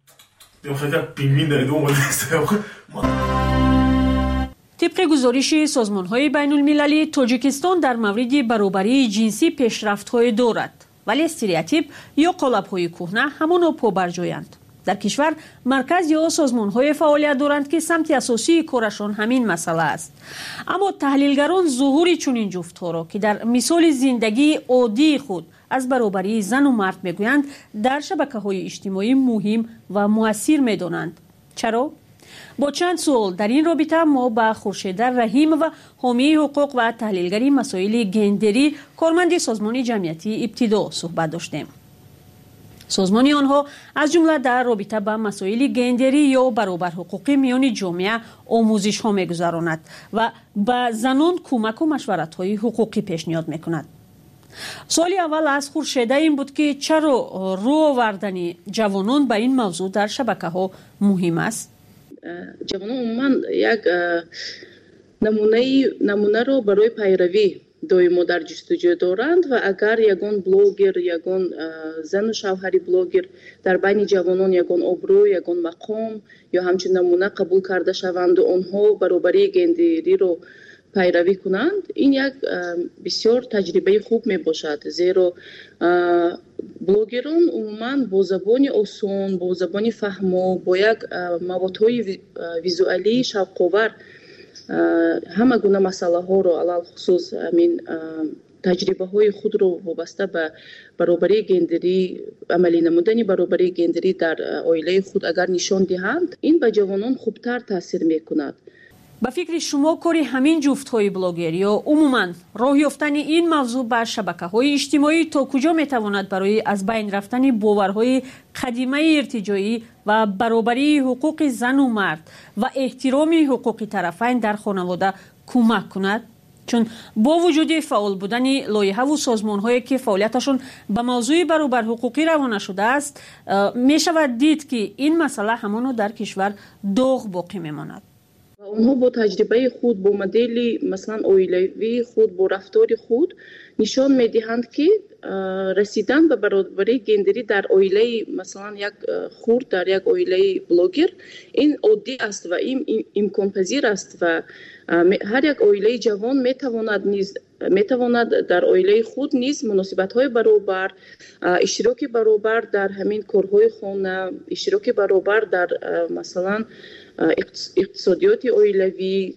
طبق گزارش سازمان‌های بین‌المللی، تاجیکستان در مورد برابری جنسی پیشرفت‌های دارد، ولی استریوتیپ یا قالب‌های کهنه همانو پابرجایند. در کشور مرکز یا سازمان‌های فعالیت دارند که سمت اساسی کارشان همین مسئله است. اما تحلیلگران ظهور چنین جفت‌ها را که در مثال زندگی عادی خود از برابری زن و مرد میگویند، در شبکه‌های اجتماعی مهم و مؤثر می‌دانند. چرا؟ با چند سوال در این رابطه ما با خورشید رحیم و حامی حقوق و تحلیلگری مسائل گندری کارمند سازمان جمعیتی ابتدا صحبت داشتیم. سازمان آنها از جمله در رابطه با مسائل گندری یا برابر حقوقی میان جامعه آموزش ها میگذراند و به زنان کمک و مشورت های حقوقی پیشنهاد میکند. سوال اول از خورشید این بود که چرا رو آوردن جوانان به این موضوع در شبکه ها مهم است؟ جوانان عموما یک نمونه رو برای پیروی دائما در جستجو دارند و اگر یگان بلوگر، یگان زن و شوهری بلوگر در بین جوانان یگان ابرو، یگان مقام یا همچنین نمونه قبول کرده شوند و آنها برابری گندری رو پیروی کنند، این یک بسیار تجربه خوب می باشد، زیرا بلوگران عموما با زبان آسان، با زبان فهمو، با یک موادهای ویزوالی شوق‌آور همه گونه مسئله ها رو علل خصوص همین تجربه های خود رو وابسته به برابری گندری، عملی نمودن برابری گندری در عائله خود اگر نشان دهند، این به جوانان خوبتر تاثیر میکند. به فکر شما کاری همین جفت های بلاگر یا عموما راه یافتن این موضوع بر شبکه های اجتماعی تا کجا میتواند برای از بین رفتن باورهای قدیمه ارتجاعی و برابری حقوق زن و مرد و احترام حقوق طرفین در خانواده کمک کند؟ چون با وجود فعال بودن لایحه و سازمان هایی که فعالیتشون به موضوع برابر حقوقی روانه شده است، می شود دید که این مسئله همانو در کشور داغ باقی میماند. اونها با تجربه خود، با مدل مثلا عائلوی خود، با رفتار خود نشان میدهند که رسیدن به برابری گندری در عائله مثلا یک خرد، در یک عائله بلوگر، این عادی است و این امکان پذیر است و هر یک عائله جوان میتواند در عائله خود نیز مناسبت های برابر، اشتراک برابر در همین کارهای خانه، اشتراک برابر در مثلا اقتصادیات عائلوی،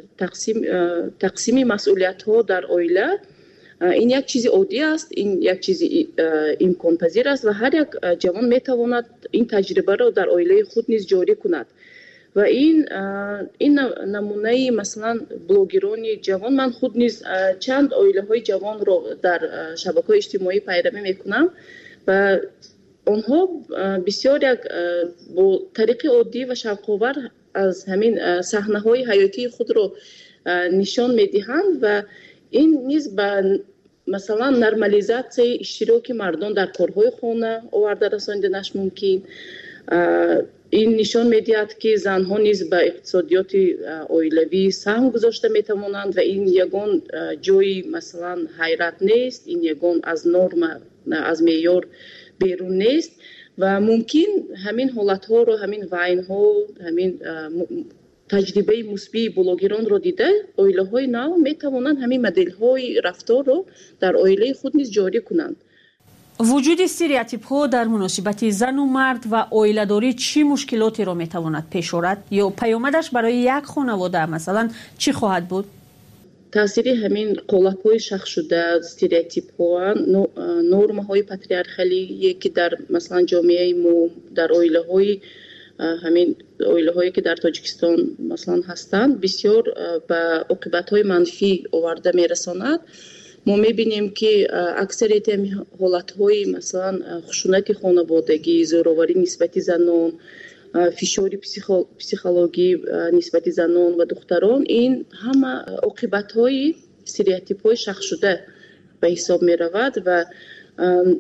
تقسیم مسئولیت ها در عائله، این یک چیز عادی است، این یک چیز امکان پذیر است و هر یک جوان میتواند این تجربه را در عائله خود نیز جاری کند و این نمونه مثلا بلوگران جوان، من خود نیز چند عائله های جوان را در شبکه اجتماعی پیروی میکنم و آنها بسیار یک با طریق عادی و شوق‌آور از همین صحنه‌های حیاتی خود را نشان میدهند و این نیز به مثلا نرمالیزاسیون اشتراک مردان در کارهای خانه آورده رساندنش ممکن. این نشان میدهد که زنها نیز به اقتصادیات عائلوی سهم گذاشته میتوانند و این یگان جای مثلا حیرت نیست، این یگان از نرم، از معیار بیرون نیست و ممکن همین حالت ها رو، همین وین ها، همین تجربه مثبت بلوگران رو دیده عائله های نو میتوانند همین مدل های رفتار رو در عائله خود نیز جاری کنند. وجود استریوتیپ ها در مناسبت زن و مرد و عائله داری چی مشکلاتی را میتواند پیش آورد یا پیامدش برای یک خانواده مثلا چی خواهد بود؟ تاثیر همین قالب‌های شخص شده، استریوتیپ‌ها، نرم‌های پاتریارخالی که در مثلا جامعه ما، در عائله‌های همین عائله‌هایی که در تاجیکستان مثلا هستند، بسیار به عاقبت‌های منفی آورده می‌رساند. ما می‌بینیم که اکثریت حالت‌های مثلا خشونت خانوادگی، زوراوری نسبت زنان، فشار پسیخولوژی نسبت زنان و دختران، این همه عاقبت‌های استریوتیپ‌های شخص شده به حساب می‌رود و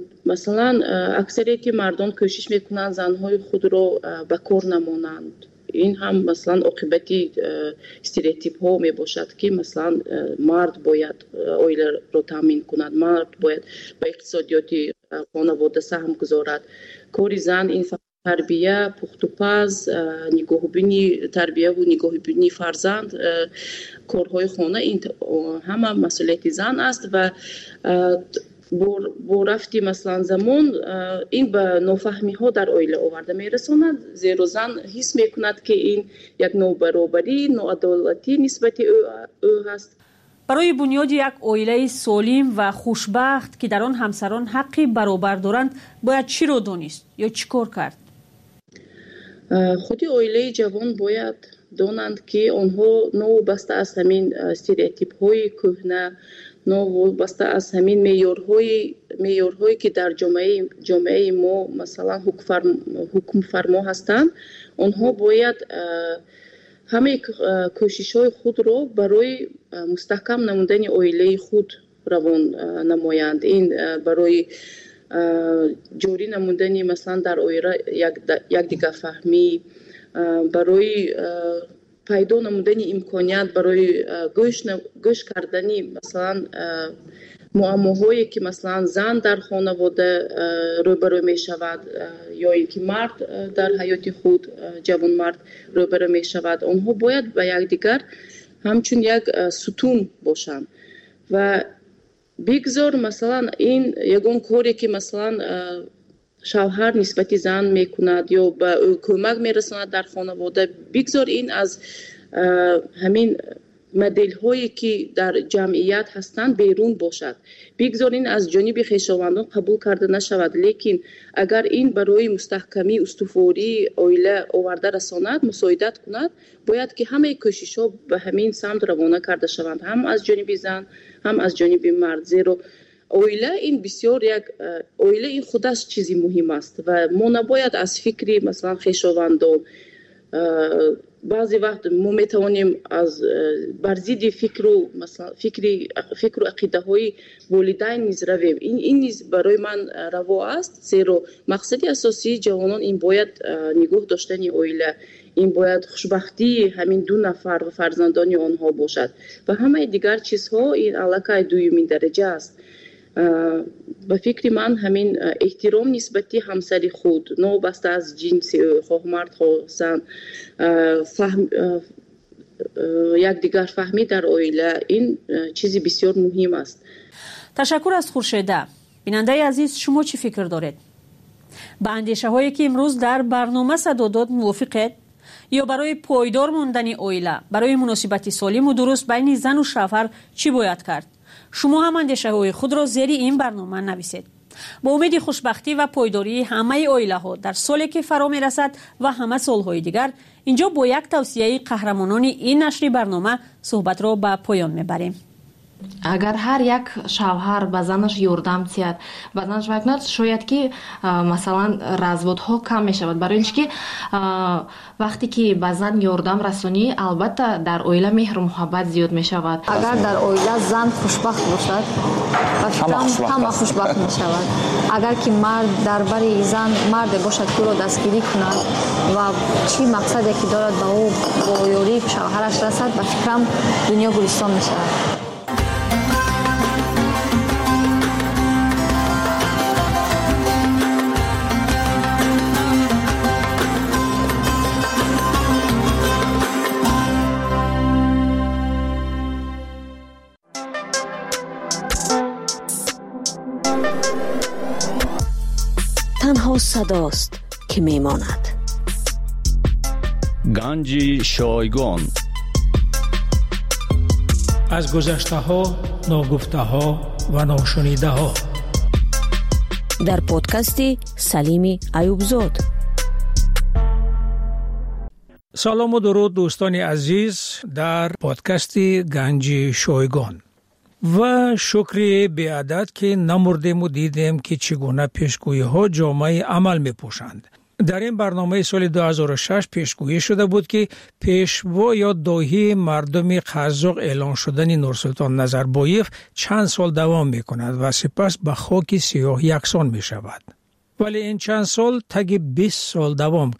مثلا اکثریت مردان کوشش می‌کنند زن‌های خود را به کار نمانند. این هم مثلا عاقبتی استریوتیپ ها می باشد که مثلا مرد باید اویله رو تامین کند، مرد باید به اقتصادیات خانواده سهم گذارد. کاری زن این تربیه، پخت و پز، نگاهبینی تربیه و نگاهبینی فرزند، کارهای خانه، این همه مسئولیت زن است و با رفتی مثلا زمان این به نافهمی ها در عائله آورده می رساند، زیرا زن حس می کند که این یک نابرابری، ناعدالتی نسبت او هست. برای بنیاد یک عائله سالم و خوشبخت که در آن همسران حقی برابر دارند باید چی رو دانست یا چی کار کرد؟ خودی عائله جوان باید دانند که آنها نوابسته از همین استریوتیپ های کهنه، نوابسته از همین معیارهایی که در جامعه ما مثلا حکم فرما هستند، آنها باید همه کوشش های خود را برای مستحکم نمودن عائله خود روان نمایند. این برای جوری نمودن مثلا در عائله یک دیگر فهمی، برای پیدا نمودن امکانیت برای گوش کردنی مثلا معماهایی که مثلا زن در خانواده روبرو می شود یا اینکه مرد در حیات خود، جوان مرد روبرو می شود، آنها باید به یکدیگر همچون یک ستون باشند و بگذار مثلا این یگان کاری که مثلا شوهر نسبت زن میکند یا به او کمک میرساند در خانواده، بگذار این از همین مدل هایی که در جمعیت هستند بیرون باشد، بگذار این از جانب خویشاوندان قبول کرده نشود. لیکن اگر این برای مستحکمی استواری عائله آورده رساند، مساعدت کند، باید که همه کوشش ها به همین سمت روانه کرده شوند، هم از جانب زن هم از جانب مرد. زیرا عائله این بسیار یک عائله این خودش چیزی مهم است و ما نباید از فکری مثلا خویشاوندان بعضی وقت ما میتوانیم از برزید فکر و عقیده های والدین نیز رویم. این نیز برای من روا است، زیرا مقصد اساسی جوانان این باید نگاه داشتن عائله، این باید خوشبختی همین دو نفر و فرزندان آنها باشد و همه دیگر چیزها این علاقه دومین درجه است. به فکر من همین احترام نسبتی همسر خود، نوبسته از جنس خواه مرد خواه زن، یک دیگر فهمی در عائله، این چیزی بسیار مهم است. تشکر از خورشیده. بیننده عزیز، شما چی فکر دارید؟ با اندیشه هایی که امروز در برنامه صدا داد موافقید؟ یا برای پایدار ماندن عائله، برای مناسبت سالم و درست بین زن و شوهر چی باید کرد؟ شما هم اندیشه های خود را زیر این برنامه نویسید. با امید خوشبختی و پایداری همه عائله ها در سالی که فرا می رسد و همه سالهای دیگر، اینجا با یک توصیه قهرمانان این نشر برنامه صحبت را به پایان می بریم. اگر هر یک شوهر به زنش یاردم تید و زنش بکند، شاید که مثلا разводها کم می شود، برای اینکه وقتی که به زن یاردم رسونی البته در عائله مهر و محبت زیاد می شود. اگر در عائله زن خوشبخت باشد همه خوشبخت می شود. اگر که مرد درباره زن مرد باشد که او را دستگیری کند و چی مقصدی که دارد به او با یاری شوهرش رسد، به فکرم دنیا گلستان می شود. تنها صداست که میماند. گنج شایگان. از گذشته ها، ناگفته ها و ناشنیده ها در پادکست سلیم ایوبزاد. سلام و درود دوستان عزیز در پادکست گنج شایگان و شکر بی‌عدد که نمردیم و دیدیم که چگونه پیشگویی ها جامعه عمل می پوشند. در این برنامه سال 2006 پیشگویی شده بود که پیشوا یا داهی مردم قزاق اعلان شدن نورسلطان نظربایف چند سال دوام می کند و سپس به خاک سیاه یکسان می شود. ولی این چند سال تگ 20 سال دوام کرد.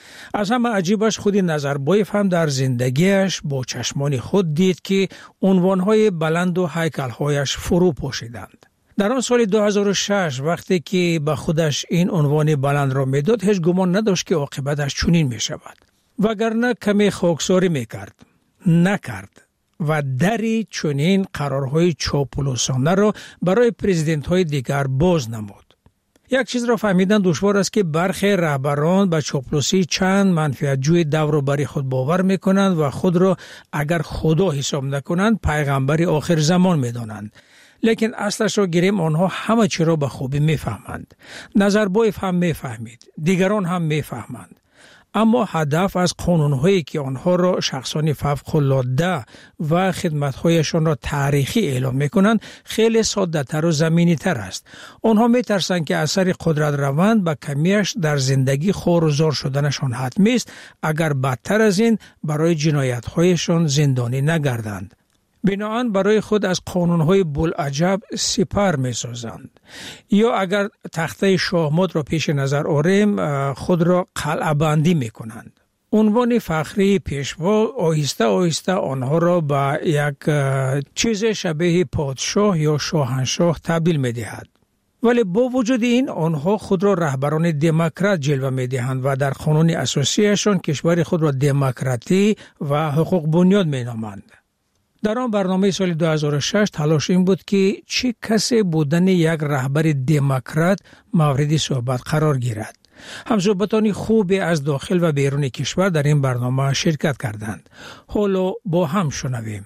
از همه عجیبش خود نظربایف هم در زندگیش با چشمان خود دید که عنوانهای بلند و هیکلهایش فرو پاشیدند. در آن سال 2006 وقتی که به خودش این عنوان بلند را میداد هیچ گمان نداشت که عاقبتش چنین می شود. وگرنه کمی خاکساری میکرد. نکرد. و دری چنین قرارهای چاپلوسانه را برای پرزیدنت های دیگر باز نمود. یک چیز را فهمیدن دشوار است که برخی رهبران به چاپلوسی چند منفعت‌جوی دور بر خود باور میکنند و خود را اگر خدا حساب نکنند پیغمبر آخر زمان میدانند. لیکن اصلش را گیریم آنها همه چی را به خوبی میفهمند. نظربایف هم میفهمید. دیگران هم میفهمند. اما هدف از قانون‌هایی که آنها را شخصان فوق‌العاده و خدمت‌هایشان را تاریخی اعلام می‌کنند خیلی ساده‌تر و زمینی‌تر است. آنها می‌ترسند که اثر قدرت روند به کمیش در زندگی خور و زار شدنشان حتمی است اگر بدتر از این برای جنایت‌هایشان زندانی نگردند. بنابراین برای خود از قانون‌های بلعجب سپر می‌سازند. یا اگر تخته شاهمات را پیش نظر آوریم خود را قلعه بندی می‌کنند. عنوان فخری پیشوا آهسته آهسته آنها را به یک چیز شبیه پادشاه یا شاهنشاه تبدیل می‌دهد. ولی با وجود این آنها خود را رهبران دموکرات جلوه می‌دهند و در قانون اساسیشان کشور خود را دموکراتی و حقوق بنیاد می‌نامند. در آن برنامه سال 2006 تلاش این بود که چه کسی بودن یک رهبر دموکرات مورد صحبت قرار گیرد. همصحبتان خوبی از داخل و بیرون کشور در این برنامه شرکت کردند. حالا با هم شنویم.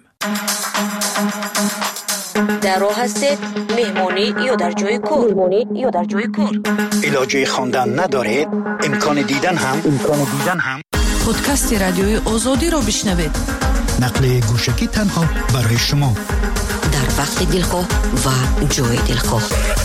در راه هستید مهمانی یا در جای کار؟ علاجه خواندن ندارید؟ امکان دیدن هم؟ پادکست رادیوی آزادی را بشنوید. نقل گوشکی تنها برای شما در وقت دلخواه و جای دلخواه.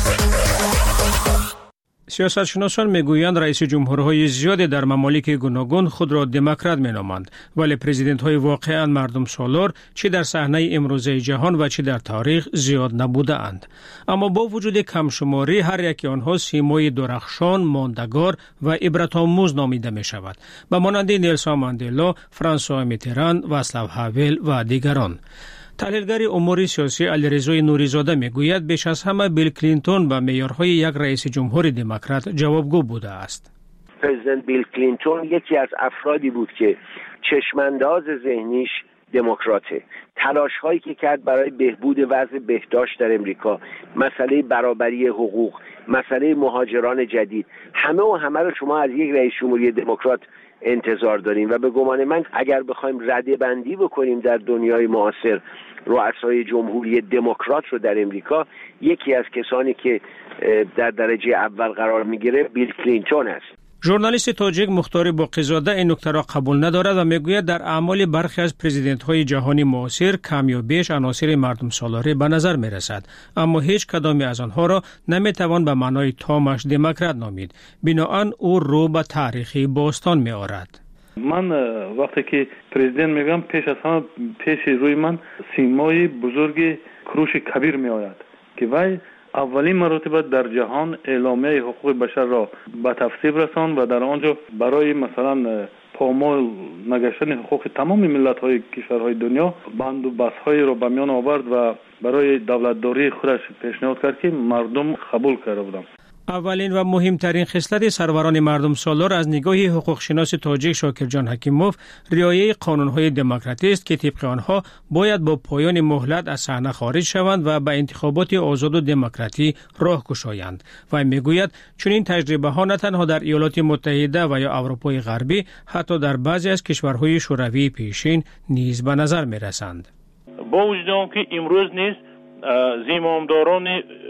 سیاستشناسان میگویند رئیس جمهورهای زیادی در ممالک گوناگون خود را دموکرات مینامند، ولی پرزیدنت های واقعا مردم سالار چه در صحنه امروزه جهان و چه در تاریخ زیاد نبوده اند. اما با وجود کمشماری هر یک آنها سیمای درخشان، ماندگار و عبرت آموز نامیده می شود. به مانند نیلسون ماندلا، فرانسوا میتران، واصلاو هاول و دیگران. تحلیلگر امور سیاسی علیرضا نوری‌زاده میگوید بیش از همه بیل کلینتون به معیارهای یک رئیس جمهور دموکرات جوابگو بوده است. پرزیدنت بیل کلینتون یکی از افرادی بود که چشمانداز ذهنیش دموکراته. تلاش هایی که کرد برای بهبود وضع بهداشت در امریکا، مسئله برابری حقوق، مسئله مهاجران جدید، همه رو شما از یک رئیس جمهوری دموکرات انتظار داریم و به گمان من اگر بخوایم رده بندی بکنیم در دنیای معاصر رؤسای جمهوری دموکرات رو در امریکا، یکی از کسانی که در درجه اول قرار میگیره بیل کلینتون است. ژورنالیست تاجیک مختار باقی‌زاده این نکته را قبول ندارد و میگوید در اعمال برخی از پرزیدنت‌های جهانی معاصر کم یا بیش عناصر مردم سالاری به نظر می‌رسد، اما هیچ کدام از آنها را نمی‌توان به معنای تامش دموکرات نامید. بنابراین او رو به تاریخی باستان می‌آورد. من وقتی که پرزیدنت میگم پیش روی من سیمای بزرگ کروش کبیر میآید که وای اولین مرتبه در جهان اعلامیه حقوق بشر را به تصویب رساند و در آنجا برای مثلا پامال نگشتن حقوق تمام ملت‌های کشورهای دنیا بند و بس‌های را به میان آورد و برای دولتداری خودش پیشنهاد کرد که مردم قبول کرده بودند. اولین و مهمترین خصلت سروران مردم سالار از نگاه حقوق شناس تاجیک شاکرجان حکیموف رعایت قانون‌های دموکراتی است که طبق آنها باید با پایان مهلت از صحنه خارج شوند و به انتخابات آزاد و دموکراتی راه گشایند. و میگوید چنین تجربه‌ها نه تنها در ایالات متحده و یا اروپای غربی، حتی در بعضی از کشورهای شوروی پیشین نیز به نظر می‌رسند. با وجود آنکه امروز نیز زمامداران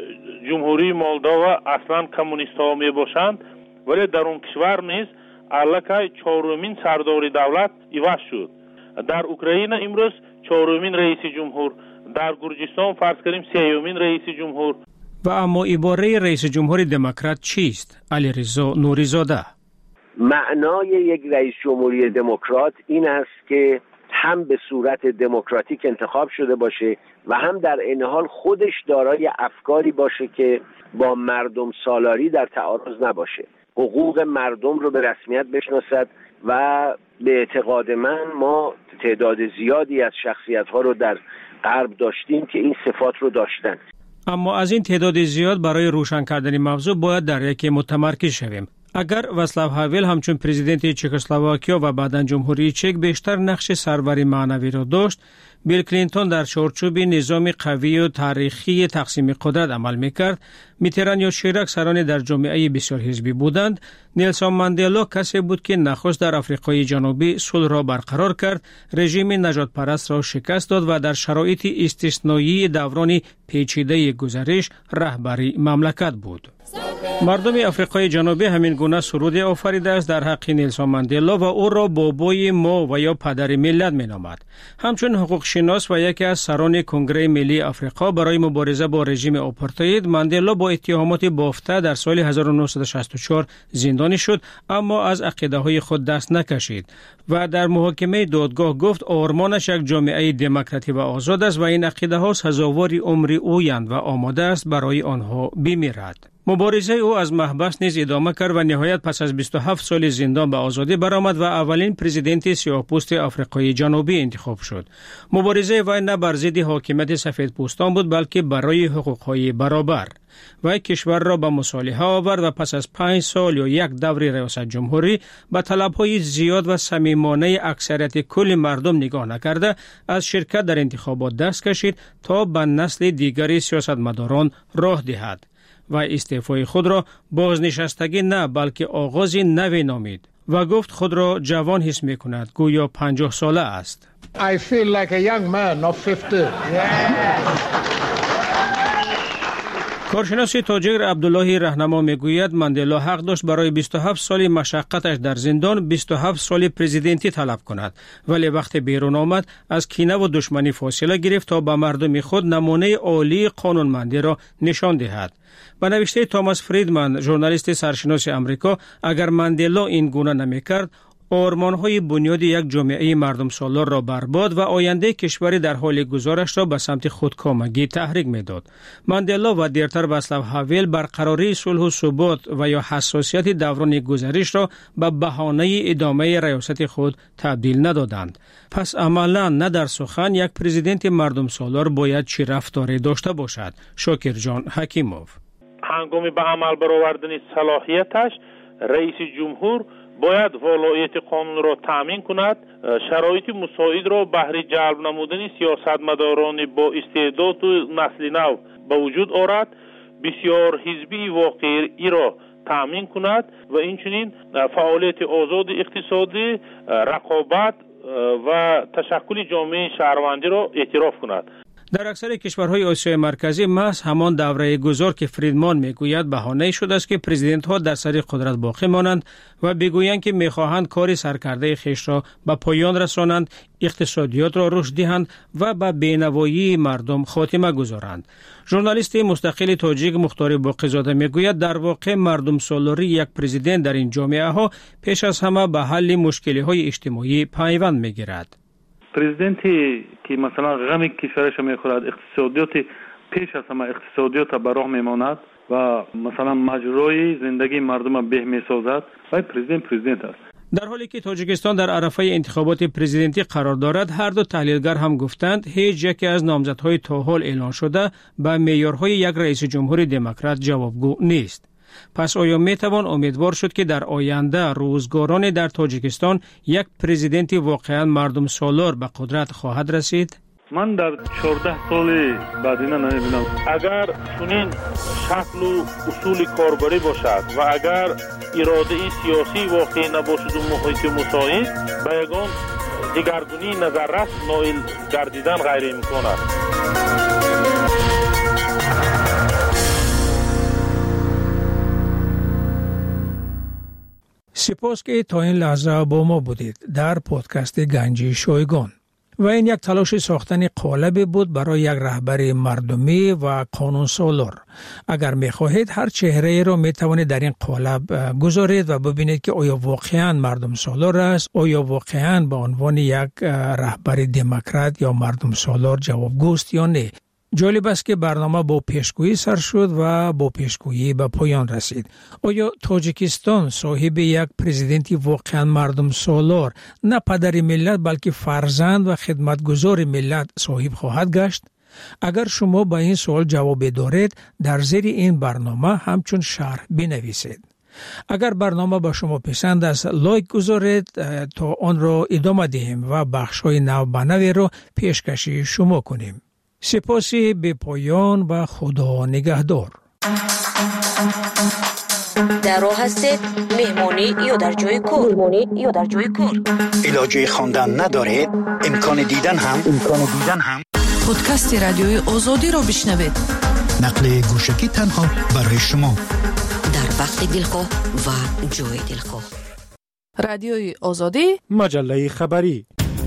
جمهوری مولداوا اصلا کمونیست ها می باشند، ولی در اون کشور نیز الکی چهارمین سردار دولت عوض شد. در اوکراین امروز چهارمین رئیس جمهور، در گرجستان فرض کنیم سیومین رئیس جمهور. و اما عباره رئیس جمهور دموکرات چیست؟ علیرضا نوری‌زاده. معنای یک رئیس جمهوری دموکرات این است که هم به صورت دموکراتیک انتخاب شده باشه و هم در این حال خودش دارای افکاری باشه که با مردم سالاری در تعارض نباشه، حقوق مردم رو به رسمیت بشناسد، و به اعتقاد من ما تعداد زیادی از شخصیت‌ها رو در غرب داشتیم که این صفات رو داشتن. اما از این تعداد زیاد برای روشن کردن موضوع باید در یکی متمرکز شویم. اگر واصلاو هاول همچون پرزیدنت چکسلواکیا و بعداً جمهوری چک بیشتر نقش سروری معنوی را داشت، بیل کلینتون در چارچوب نظام قوی و تاریخی تقسیم قدرت عمل میکرد، میتران یا شیراک سران در جامعه بسیار حزبی بودند، نیلسون ماندلا کسی بود که نخست در آفریقای جنوبی صلح را برقرار کرد، رژیم نجات پرست را شکست داد و در شرایط استثنایی دوران پیچیده گذشته رهبری مملکت بود. مردم آفریقای جنوبی همین گونه سرود آفریده است در حق نیلسون ماندلا و او را بابای ما و یا پدر ملت مینامد. همچون حقوق شناس و یکی از سران کنگره ملی آفریقا برای مبارزه با رژیم آپارتاید، ماندلا با اتهامات بافته در سال 1964 زندانی شد، اما از عقیده‌های خود دست نکشید و در محاکمه دادگاه گفت آرمانش یک جامعه دموکراتی و آزاد است و این عقیده‌ها سزاوار عمر اویند و آماده است برای آنها بمیرد. مبارزه او از محبس نیز ادامه کرد و نهایت پس از 27 سال زندان به آزادی برآمد و اولین پرزیدنت سیاه‌پوست آفریقای جنوبی انتخاب شد. مبارزه وی نه بر ضد حاکمیت سفیدپوستان بود بلکه برای حقوق‌های برابر. وی کشور را به مصالحه آورد و پس از 5 سال یا یک دور ریاست جمهوری به طلب‌های زیاد و صمیمانه اکثریت کل مردم نگاه نکرده از شرکت در انتخابات دست کشید تا به نسل دیگر سیاستمداران راه دهد و استعفای خود را بازنشستگی نه بلکه آغاز نوی نامید و گفت خود را جوان حس می کند، گویا 50 ساله است. I feel like a young man of 50. کارشناس تاجر عبدالله رهنما میگوید ماندلا حق داشت برای 27 سال مشقتش در زندان 27 سال پرزیدنتی طلب کند، ولی وقت بیرون آمد از کینه و دشمنی فاصله گرفت تا به مردم خود نمونه عالی قانونمندی را نشان دهد. به نوشته توماس فریدمن، ژورنالیست سرشناس آمریکا، اگر ماندلا این گونه نمیکرد، آرمان‌های بنیادی یک جامعه مردم سالار را برباد و آینده کشوری در حال گذارش را به سمت خودکامگی تحریک می‌داد. ماندلا و دیرتر واصلاو هاول برقراری صلح و ثبات و یا حساسیت دوران گذشته را به بهانه ادامه ریاست خود تبدیل ندادند. پس عملاً نه در سخن یک پرزیدنت مردم سالار باید چه رفتاری داشته باشد؟ شاکر جان حکیموف. هنگام به عمل برآوردن صلاحیتش رئیس جمهور باید ولایت قانون را تامین کند، شرایط مساعد را بهر جلب نمودن سیاستمداران با استعداد و نسل نو به وجود آورد، بسیار حزبی واقعی را تامین کند و اینچنین فعالیت آزاد اقتصادی، رقابت و تشکل جامعه شهروندی را اعتراف کند. در اکثر کشورهای آسیای مرکزی محض همان دوره گذار که فریدمان میگوید بهانه شده است که پرزیدنت ها در سر قدرت باقی مانند و بگویند که میخواهند کار سرکرده خیش را به پایان رسانند، اقتصادیات را رشد دهند و به بینوایی مردم خاتمه گذارند. ژورنالیست مستقل تاجیک مختار باقی‌زاده میگوید در واقع مردم سالاری یک پرزیدنت در این جامعه ها پیش از همه به حل مشکلی های اجتماعی پیوند میگیرد. پرزیدنتی که مثلا غم کشورش میخورد، اقتصادیات پیش از همه اقتصادیات به راه میماند و مثلا مجرای زندگی مردم به میسازد و پرزیدنت است. در حالی که تاجیکستان در عرصه انتخابات پرزیدنتی قرار دارد، هر دو تحلیلگر هم گفتند هیچ یکی از نامزدهای تا حال اعلان شده به معیارهای یک رئیس جمهور دموکرات جوابگو نیست. پس آیا میتوان امیدوار شد که در آینده روزگاران در تاجیکستان یک پرزیدنت واقعا مردم سالار به قدرت خواهد رسید؟ من در 14 سال بعدینه نمیبینم. اگر چنین شکل و اصول کاربری باشد و اگر اراده سیاسی واقعی نباشد و محیط مساعد، به یگان دگرگونی نظررس نائل گردیدن غیر امکان است. سپاس که تا این لحظه با ما بودید در پادکست گنجی شایگان. و این یک تلاش ساختن قالبی بود برای یک رهبر مردمی و قانون سالار. اگر می خواهید هر چهره را می توانید در این قالب گذارید و ببینید که آیا واقعا مردم سالار است، آیا واقعا به عنوان یک رهبر دموکرات یا مردم سالار جوابگوست یا نه. جالب است که برنامه با پیشگویی سر شد و با پیشگویی به پایان رسید. آیا تاجیکستان صاحب یک پرزیدنتی واقعا مردم سالار، نه پدر ملت بلکه فرزند و خدمتگزار ملت صاحب خواهد گشت؟ اگر شما به این سوال جواب دارید، در زیر این برنامه همچون شرح بنویسید. اگر برنامه به شما پسند است، لایک گذارید تا آن را ادامه دهیم و بخش‌های نو به نو را پیشکشی شما کنیم. سپاسی به پایان و خدا نگهدار. در راه هستید، مهمانی یا در جای کار. علاجه خواندن ندارید؟ امکان دیدن هم پادکست رادیوی آزادی را بشنوید. نقل گوشکی تنها برای شما در وقت دلخواه و جای دلخواه. رادیوی آزادی، مجله خبری.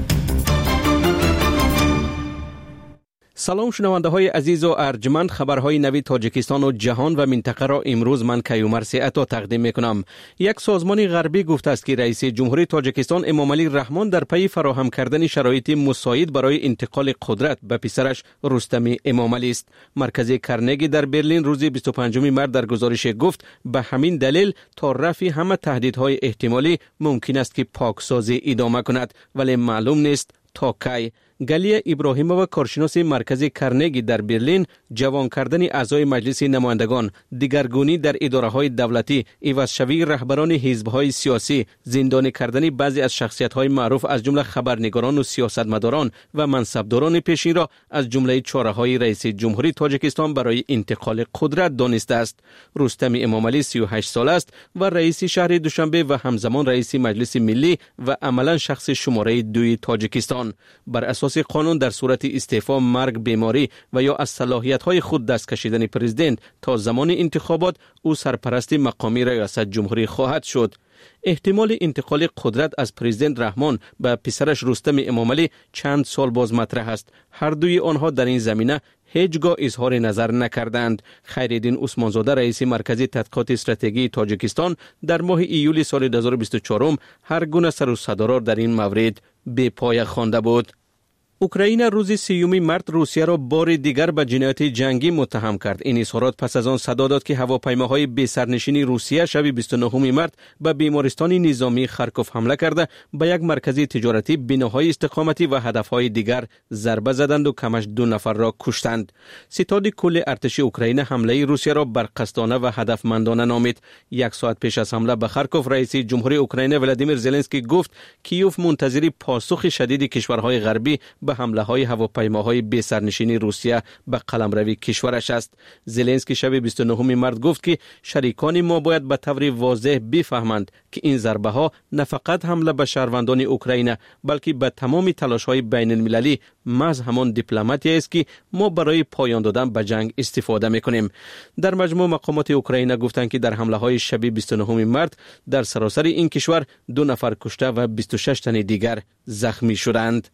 سلام شنونده های عزیز و ارجمند، خبرهای نوی تاجیکستان و جهان و منطقه را امروز من کیومرث عطا تقدیم میکنم. یک سازمان غربی گفته است که رئیس جمهوری تاجیکستان امامعلی رحمان در پی فراهم کردن شرایط مساعد برای انتقال قدرت به پسرش رستم امامعلی است. مرکز کرنگی در برلین روز 25 مارس در گزارش گفت به همین دلیل تا رفع همه تهدیدهای احتمالی ممکن است که پاکسازی ادامه کند، ولی معلوم نیست تا کی. گلیه ابراهیمووا، کارشناس مرکز کرنگی در برلین، جوان کردن اعضای مجلس نمایندگان، دیگرگونی در اداره‌های دولتی، عوض‌شوی رهبران حزب‌های سیاسی، زندانی کردن بعضی از شخصیت‌های معروف از جمله خبرنگاران و سیاستمداران و منصبداران پیشین را از جمله چاره‌های رئیس جمهوری تاجیکستان برای انتقال قدرت دانسته است. رستم امامعلی 38 ساله است و رئیس شهر دوشنبه و همزمان رئیس مجلس ملی و عملاً شخص شماره 2 تاجیکستان. بر اساس قانون در صورت استعفا، مرگ، بیماری و یا از صلاحیت‌های خود دست کشیدن پرزیدنت تا زمان انتخابات، او سرپرست مقامی ریاست جمهوری خواهد شد. احتمال انتقال قدرت از پرزیدنت رحمان به پسرش رستم امامعلی چند سال باز مطرح است. هر دوی آنها در این زمینه هیچگاه اظهار نظر نکردند. خیرالدین عثمانزاده، رئیس مرکز تحقیقات استراتژی تاجیکستان، در ماه ایولی سال 2024 هر گونه سر و صدا را در این مورد به پای خوانده بود. اوکراین روز 30 مارس روسیه را بار دیگر به جنایت جنگی متهم کرد. این اظهارات پس از آن صدا داد که هواپیماهای بی سرنشین روسیه شب 29 مارس به بیمارستان نظامی خارکوف حمله کرده، به یک مرکز تجارتی، بناهای استقامتی و هدفهای دیگر ضربه زدند و کمش 2 نفر را کشتند. ستاد کل ارتش اوکراین حمله روسیه را برقصدانه و هدفمندانه نامید. 1 ساعت پیش از حمله به خارکوف، رئیس جمهوری اوکراین ولادیمیر زلنسکی گفت کیوف منتظر پاسخ شدید کشورهای غربی به حمله های هواپیماهای بی سرنشین روسیه به قلمروی کشورش است. زلنسکی شب 29 مارس گفت که شریکان ما باید به طور واضح بفهمند که این ضربه ها نه فقط حمله به شهروندان اوکراین، بلکه به تمام تلاش های بین المللی محض همان دیپلماتی است که ما برای پایان دادن به جنگ استفاده میکنیم. در مجموع مقامات اوکراین گفتند که در حمله های شب 29 مارس در سراسر این کشور 2 نفر کشته و 26 تن دیگر زخمی شدند.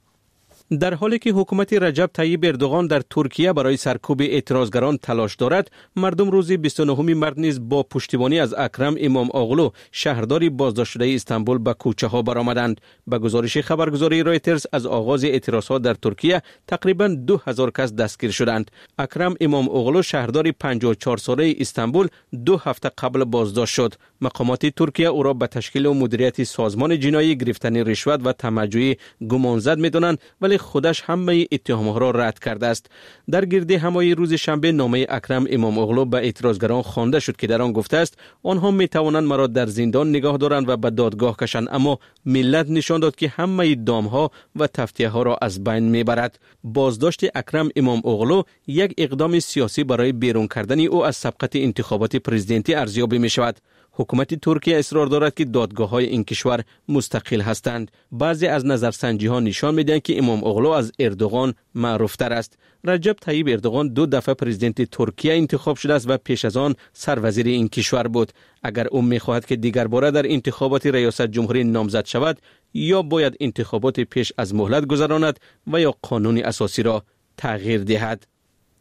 در حالی که حکومت رجب طیب اردوغان در ترکیه برای سرکوب اعتراضگران تلاش دارد، مردم روز 29 مارس نیز با پشتیبانی از اکرم امام اوغلو، شهردار بازداشت شده استانبول، به کوچه ها برآمدند. به گزارش خبرگزاری رایترز، از آغاز اعتراضات در ترکیه تقریباً 2000 کس دستگیر شدند. اکرم امام اوغلو، شهردار 54 ساله استانبول، 2 هفته قبل بازداشت شد. مقامات ترکیه او را به تشکیل و مدیریت سازمان جنایی گرفتن رشوت و تمجید گمانزد می‌دانند، ولی خودش همه اتهام‌ها را رد کرده است. در گرد همایی روز شنبه نامه اکرم امام اوغلو به اعتراضگران خوانده شد که در آن گفته است آنها می‌توانند مرا در زندان نگاه دارند و به دادگاه کشند، اما ملت نشان داد که همه دام‌ها و تفتیه‌ها را از بین می‌برد. بازداشت اکرم امام اوغلو یک اقدام سیاسی برای بیرون کردن او از سبقت انتخابات پرزیدنتی ارزیابی می‌شود. حکومت ترکیه اصرار دارد که دادگاه‌های این کشور مستقل هستند. بعضی از نظرسنجی‌ها نشان می‌دهند که امام اوغلو از اردوغان معروف‌تر است. رجب طیب اردوغان 2 دفعه پرزیدنت ترکیه انتخاب شده است و پیش از آن سروزیر این کشور بود. اگر او می‌خواهد که دیگر باره در انتخابات ریاست جمهوری نامزد شود، یا باید انتخابات پیش از مهلت گذراند و یا قانون اساسی را تغییر دهد.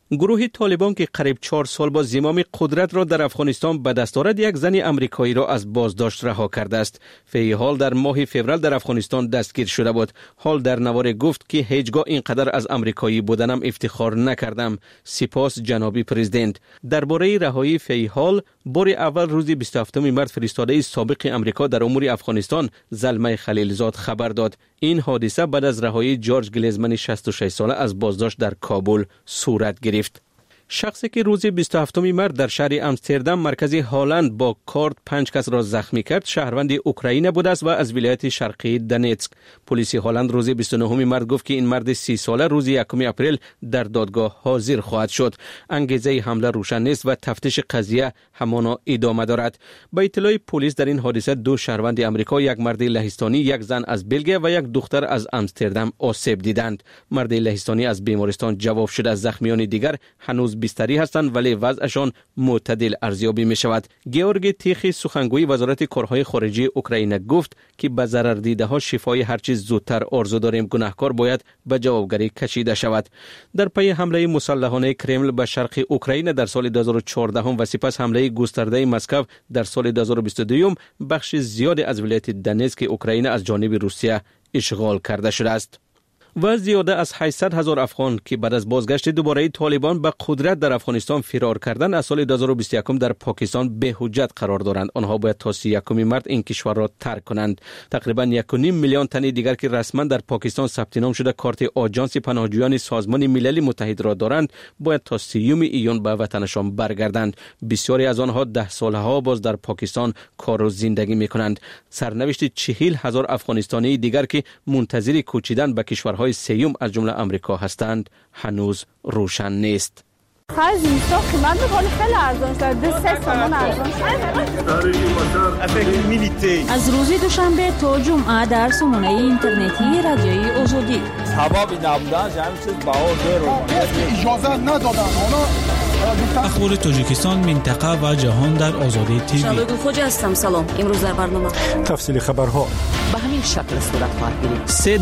گروه طالبان که قریب 4 سال با زمام قدرت را در افغانستان به دست آورد، یک زن آمریکایی را از بازداشت رها کرده است. فی حال در ماه فوریه در افغانستان دستگیر شده بود. حال در نوار گفت که هیچگاه اینقدر از آمریکایی بودنم افتخار نکردم. سپاس جنابی پرزیدنت. درباره رهایی فی حال بار اول روز 27 مارس فرستاده سابق آمریکا در امور افغانستان زلمه خلیلزاد خبر داد. این حادثه بعد از رهایی جورج گلیزمن 66 ساله از بازداشت در کابل صورت گرفت. شخصی که روز 27 مارس در شهر امستردام مرکز هلند با کارد 5 کس را زخمی کرد، شهروند اوکراین بوده است و از ولایت شرقی دونتسک. پلیس هلند روز 29 مارس گفت که این مرد 30 ساله روز 1 اپریل در دادگاه حاضر خواهد شد. انگیزه حمله روشن نیست و تفتیش قضیه همانا ادامه دارد. با اطلاع پلیس در این حادثه 2 شهروند آمریکا، یک مرد لهستانی، یک زن از بلژیک و یک دختر از امستردام آسیب دیدند. مرد لهستانی از بیمارستان جواب شده. از زخمیان دیگر هنوز بستری هستند ولی وضعشان معتدل ارزیابی می شود. گیورگ تیخی سخنگوی وزارت کارهای خارجه اوکراین گفت که به ضرر دیده ها شفای هر چیز زودتر آرزو داریم. گناهکار باید به جوابگری کشیده شود. در پی حمله مسلحانه کرمل به شرق اوکراین در سال 2014 و سپس حمله گسترده مسکو در سال 2022 بخش زیاد از ولایت دونتسک اوکراین از جانب روسیه اشغال کرده شده است. و زیاده از 800,000 افغان که بعد از بازگشت دوباره طالبان به قدرت در افغانستان فرار کردند، از سال 2021 در پاکستان به حجت قرار دارند. آنها باید تا 31 مارس این کشور را ترک کنند. تقریبا 1.5 میلیون تن دیگر که رسما در پاکستان ثبت نام شده کارت آژانس پناهجویان سازمان ملل متحد را دارند، باید تا 30 ایون به وطنشان برگردند. بسیاری از آنها 10 سالها باز در پاکستان کار و زندگی می‌کنند. سرنوشت 40,000 افغانستانی دیگر که منتظر کوچیدن به کشورهای سیوم از جمله آمریکا هستند هنوز روشن نیست. خرج اینستا قیمت می‌کنه خیلی ارزان شده. 3 تومان ارزان شده. از روز دوشنبه تا جمعه در سامانه اینترنتی رادیوی آزادی. ثوابی نبودن همین چیز بهار رو اجازه ندادن. اخبار تاجیکستان، منطقه و جهان در آزادی تیوی. شباب خوش هستم. سلام. امروز در برنامه تفصیل خبرها به همین شکل صورت خواهد گرفت.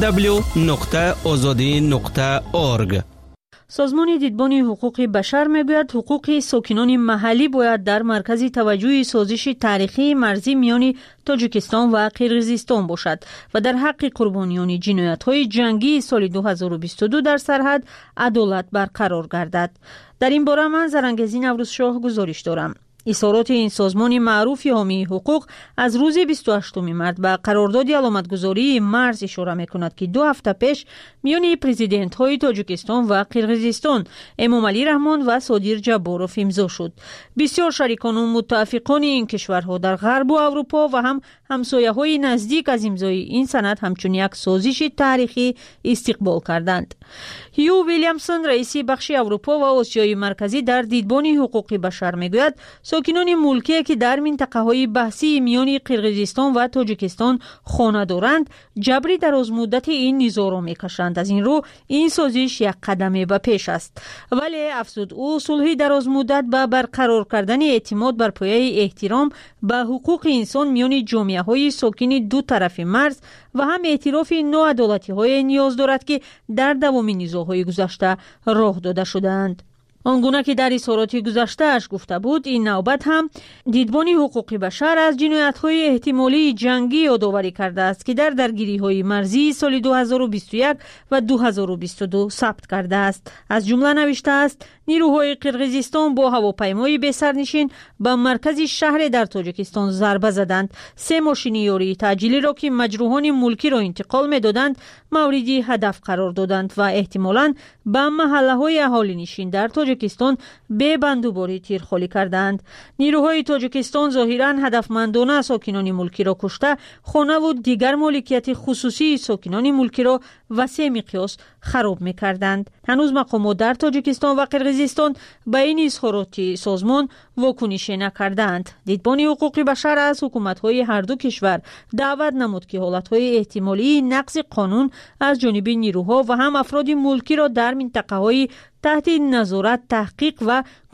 www.azadi.org. سازمان دیدبان حقوق بشر میگوید حقوق ساکنان محلی باید در مرکز توجه سازش تاریخی مرزی میان تاجیکستان و قرقیزستان باشد و در حق قربانیان جنایت‌های جنگی سال 2022 در سرحد عدالت برقرار گردد. در این باره من زرنگزی نوروزشاه گزارش دارم. اظهارات این سازمان معروف حامی حقوق از روز 28 مارس به قرارداد علامتگذاری مرز اشاره می‌کند که 2 هفته پیش میان پرزیدنت‌های تاجیکستان و قرقیزستان امامعلی رحمان و صادر جباروف امضا شد. بسیار شریکان و متفقان این کشورها در غرب و اروپا و هم همسایه‌های نزدیک از امضای این سند همچون یک سازش تاریخی استقبال کردند. هیو ویلیامسون رئیس بخش اروپا و آسیای مرکزی در دیدبان حقوق بشر میگوید ساکنان ملکی که در منطقه‌های بحثی میان قرقیزستان و تاجیکستان خانه دارند جبری دراز مدت این نزاع را میکشند. از این رو این سازش یک قدم به پیش است، ولی افزود او صلح دراز مدت به برقرار کردن اعتماد بر پایه احترام به حقوق انسان میان جامعه‌های ساکن دو طرف مرز و هم اعتراف ناعدالتی‌های نیاز دارد که در دوام نزاع‌های گذشته راه داده شدند. آنگونه که در اظهارات گذشته‌اش گفته بود، این نوبت هم دیدبان حقوق بشر از جنایت‌های احتمالی جنگی یادآوری کرده است که در درگیری‌های مرزی سال 2021 و 2022 ثبت کرده است. از جمله نوشته است نیروهای قرقیزستان با هواپیمای بی سرنشین به مرکز شهر در تاجیکستان ضربه زدند. 3 ماشین یاری تعجیلی را که مجروحان ملکی را انتقال می‌دادند موردی هدف قرار دادند و احتمالاً به محله‌های اهالی نشین در تاجیکستان به بندوباری تیرخوری کردند. نیروهای تاجیکستان ظاهراً هدفمندانه ساکنان ملکی را کشته، خانه و دیگر مالکیت خصوصی ساکنان ملکی را وسیع مقیاس خراب می‌کردند. هنوز مقامات در تاجیکستان و قرقیزستان به این اظهارات سازمان واکنش نکردند. دیدبان حقوق بشر از حکومت‌های هر دو کشور دعوت نمود که حالت‌های احتمالی نقض قانون از جانب نیروها و هم افراد ملکی را در منطقه‌های تحت نظارت تحقیق و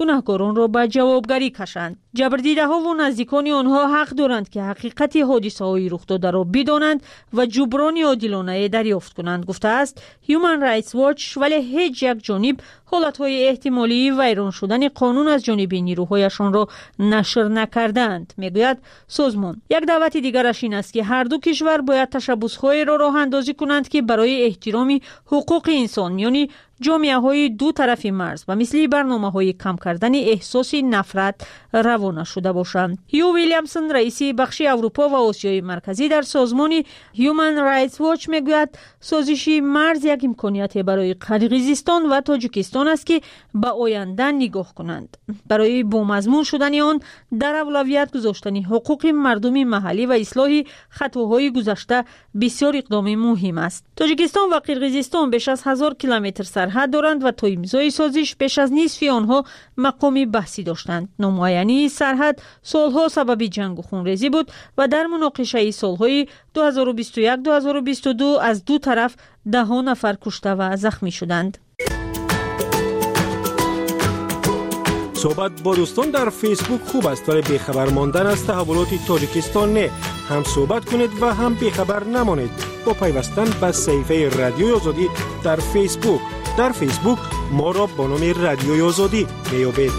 گناهکاران را به جوابگری کشند. جبردیده‌ها و نزدیکان آنها حق دارند که حقیقت حادثه‌های رخ داده را بدانند و جبران عادلانه دریافت کنند، گفته است Human Rights Watch. ولی هیچ یک جانب حالتهای احتمالی ویران شدن قانون از جانب نیروهایشان را نشر نکردند. میگوید سازمان یک دعوت دیگرش این است که هر دو کشور باید تشبس‌های را راه اندازی کنند که برای احترام حقوق انسان میان جامعه‌های دو طرف مرز و مثل برنامه‌های کم کردن احساس نفرت روانه شده باشند. هیو ویلیامسون رئیس بخش اروپا و آسیای مرکزی در سازمان Human Rights Watch میگوید سازش مرز یک امکانیت برای قرقیزستان و تاجیکستان است که به آینده نگاه کنند. برای بامضمون شدن آن در اولویت گذاشتن حقوق مردم محلی و اصلاح خطاهای گذشته بسیار اقدام مهم است. تاجیکستان و قرقیزستان بیش از 1000 کیلومتر سرحد دارند و تا امضای سازش بیش از نصف آنها مقام بحثی داشتند. نامعینی سرحد سالها سبب جنگ و خونریزی بود و در مناقشه سالهای 2021-2022 از دو طرف 10 نفر کشته و زخمی شدند. صحبت با دوستان در فیسبوک خوب است ولی بیخبر ماندن از تحولات تاجیکستان نه. هم صحبت کنید و هم بیخبر نمانید با پیوستن به صفحه رادیوی آزادی در فیسبوک. در فیسبوک ما را با نام رادیوی آزادی میابید.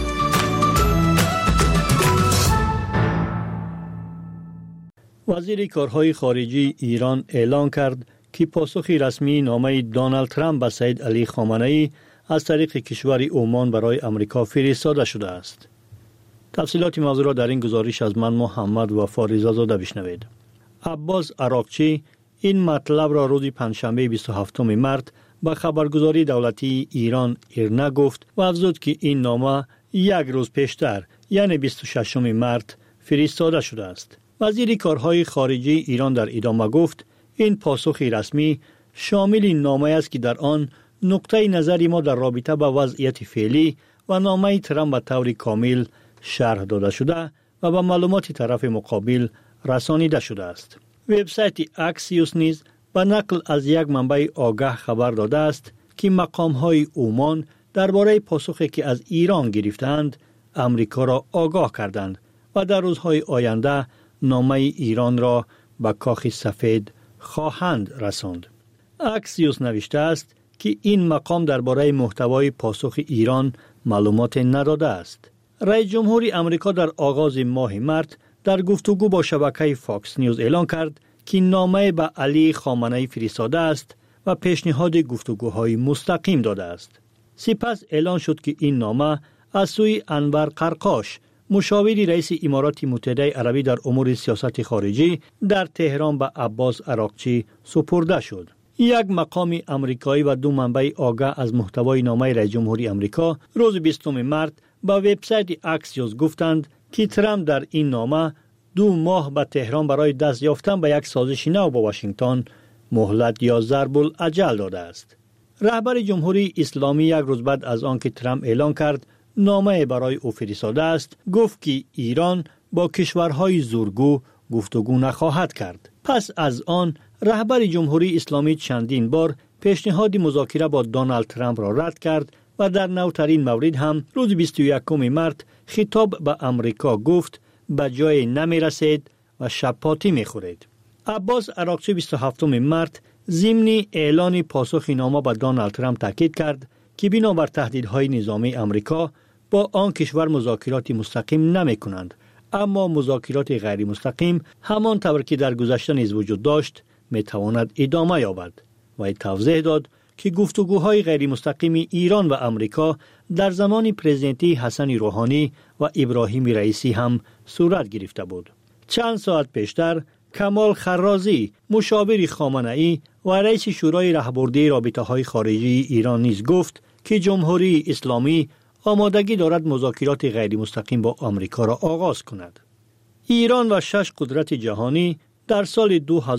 وزیر کارهای خارجی ایران اعلان کرد که پاسخی رسمی نامه دونالد ترامپ به سید علی خامنه‌ای از طریق کشور عمان برای امریکا فرستاده شده است. تفصیلات موضوع را در این گزارش از من محمد وفا رضازاده بشنوید. عباس عراقچی این مطلب را روز پنجشنبه 27 مارس به خبرگزاری دولتی ایران ایرنا گفت و افزود که این نامه یک روز پیشتر یعنی 26 مارس فرستاده شده است. وزیر کارهای خارجی ایران در ادامه گفت این پاسخی رسمی شامل نامه است که در آن نقطه نظر ما در رابطه با وضعیت فعلی و نامه ترامپ به طور کامل شرح داده شده و به معلومات طرف مقابل رسانیده شده است. وبسایت اکسیوس نیز به نقل از یک منبع آگاه خبر داده است که مقام‌های عمان درباره پاسخی که از ایران گرفتند امریکا را آگاه کردند و در روزهای آینده نامه ایران را به کاخ سفید خواهند رساند. اکسیوس نوشته است که این مقام درباره محتوای پاسخ ایران معلومات نداده است. رئیس جمهور امریکا در آغاز ماه مارس در گفتگو با شبکه فاکس نیوز اعلام کرد که نامه به علی خامنه‌ای فرستاده است و پیشنهاد گفتگوهای مستقیم داده است. سپس اعلان شد که این نامه از سوی انور قرقاش، مشاور رئیس امارات متحده عربی در امور سیاست خارجی، در تهران به عباس عراقچی سپرده شد. یک مقام امریکایی و دو منبع آگاه از محتوای نامه رئیس جمهوری امریکا روز 20 مارس با وبسایت اکسیوس گفتند که ترامپ در این نامه 2 ماه به تهران برای دست یافتن به یک سازش نو با واشنگتن مهلت یا ضرب الاجل داده است. رهبر جمهوری اسلامی یک روز بعد از آنکه ترامپ اعلان کرد نامه برای او فرستاده است، گفت که ایران با کشورهای زورگو گفتگو نخواهد کرد. پس از آن رهبر جمهوری اسلامی چندین بار پیشنهاد مذاکره با دونالد ترامپ را رد کرد و در نوترین مورد هم روز 21 مارس خطاب به امریکا گفت به جای نمی رسید و شپاتی می خورید. عباس عراقچی 27 مارس ضمن اعلان پاسخ نامه به دونالد ترامپ تاکید کرد که بنابر تهدیدهای نظامی امریکا با آن کشور مذاکرات مستقیم نمی کنند، اما مذاکرات غیر مستقیم همان طور که در گذشته نیز وجود داشت می تواند ادامه یابد. و توضیح داد که گفتگوهای غیر مستقیم ایران و امریکا در زمان پرزیدنتی حسن روحانی و ابراهیم رئیسی هم صورت گرفته بود. چند ساعت پیشتر کمال خرازی، مشاور خامنه‌ای و رئیس شورای راهبردی رابطه‌های خارجی ایران نیز گفت که جمهوری اسلامی آمادگی دارد مذاکرات غیر مستقیم با آمریکا را آغاز کند. ایران و 6 قدرت جهانی در سال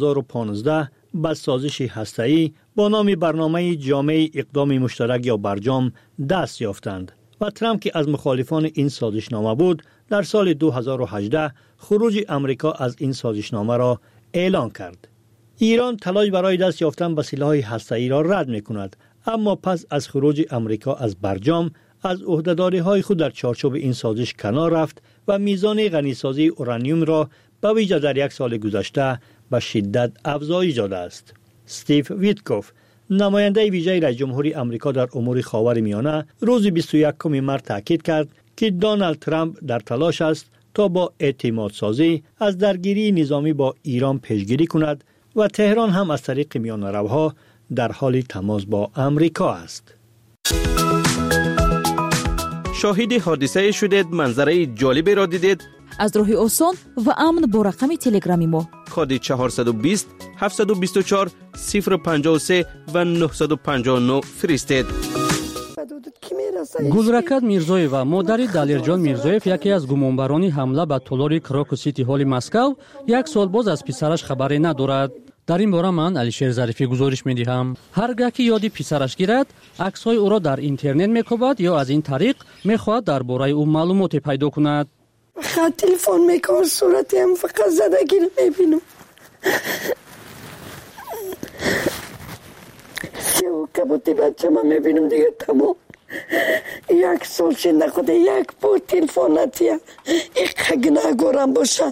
2015 به سازش هسته‌ای با نام برنامه جامع اقدام مشترک یا برجام دست یافتند و ترامپ که از مخالفان این سازشنامه بود در سال 2018 خروج امریکا از این سازشنامه را اعلان کرد. ایران تلاش برای دست یافتن به سلاح هسته‌ای را رد می‌کند، اما پس از خروج امریکا از برجام از عهدهداری‌های خود در چارچوب این سازش کنار رفت و میزان غنیسازی اورانیوم را به ویژه در یک سال گذشته به شدت افزایش داده است. استیو ویتکوف، نماینده ویژه رئیس جمهوری آمریکا در امور خاورمیانه، روز 21 مارس تاکید کرد که دونالد ترامپ در تلاش است تا با اعتماد سازی از درگیری نظامی با ایران پیشگیری کند و تهران هم از طریق میانه‌روها در حال تماس با آمریکا است. شاهد حادثه شدید، منظره جالبی را دیدید؟ از راه آسان و امن با رقم تلگرامی ما کد 420 724 053 و 959 فرستید. گلرакат мирзоева модари далерҷон мирзоев яке аз гумонбарони ҳамла ба толори крокус сити ҳоли Москав як сол боз аз писараш хабаре надорад. дар ин бора ман Алишер Зарифӣ гузориш медиҳам. ҳар гаҳ ки ёди писараш гирад, аксҳои ӯро дар интернет мекобад ё аз ин тариқ мехоҳад дар бораи ӯ маълумоте пайдо кунад. خط تلفن میکنم صورتی هم فقط زدگی رو میبینم. سیاه کبوتی بچه من میبینم دیگه تمام. یک سال شنده خوده یک بار تلفن نتیه یک خگنه گرم باشد.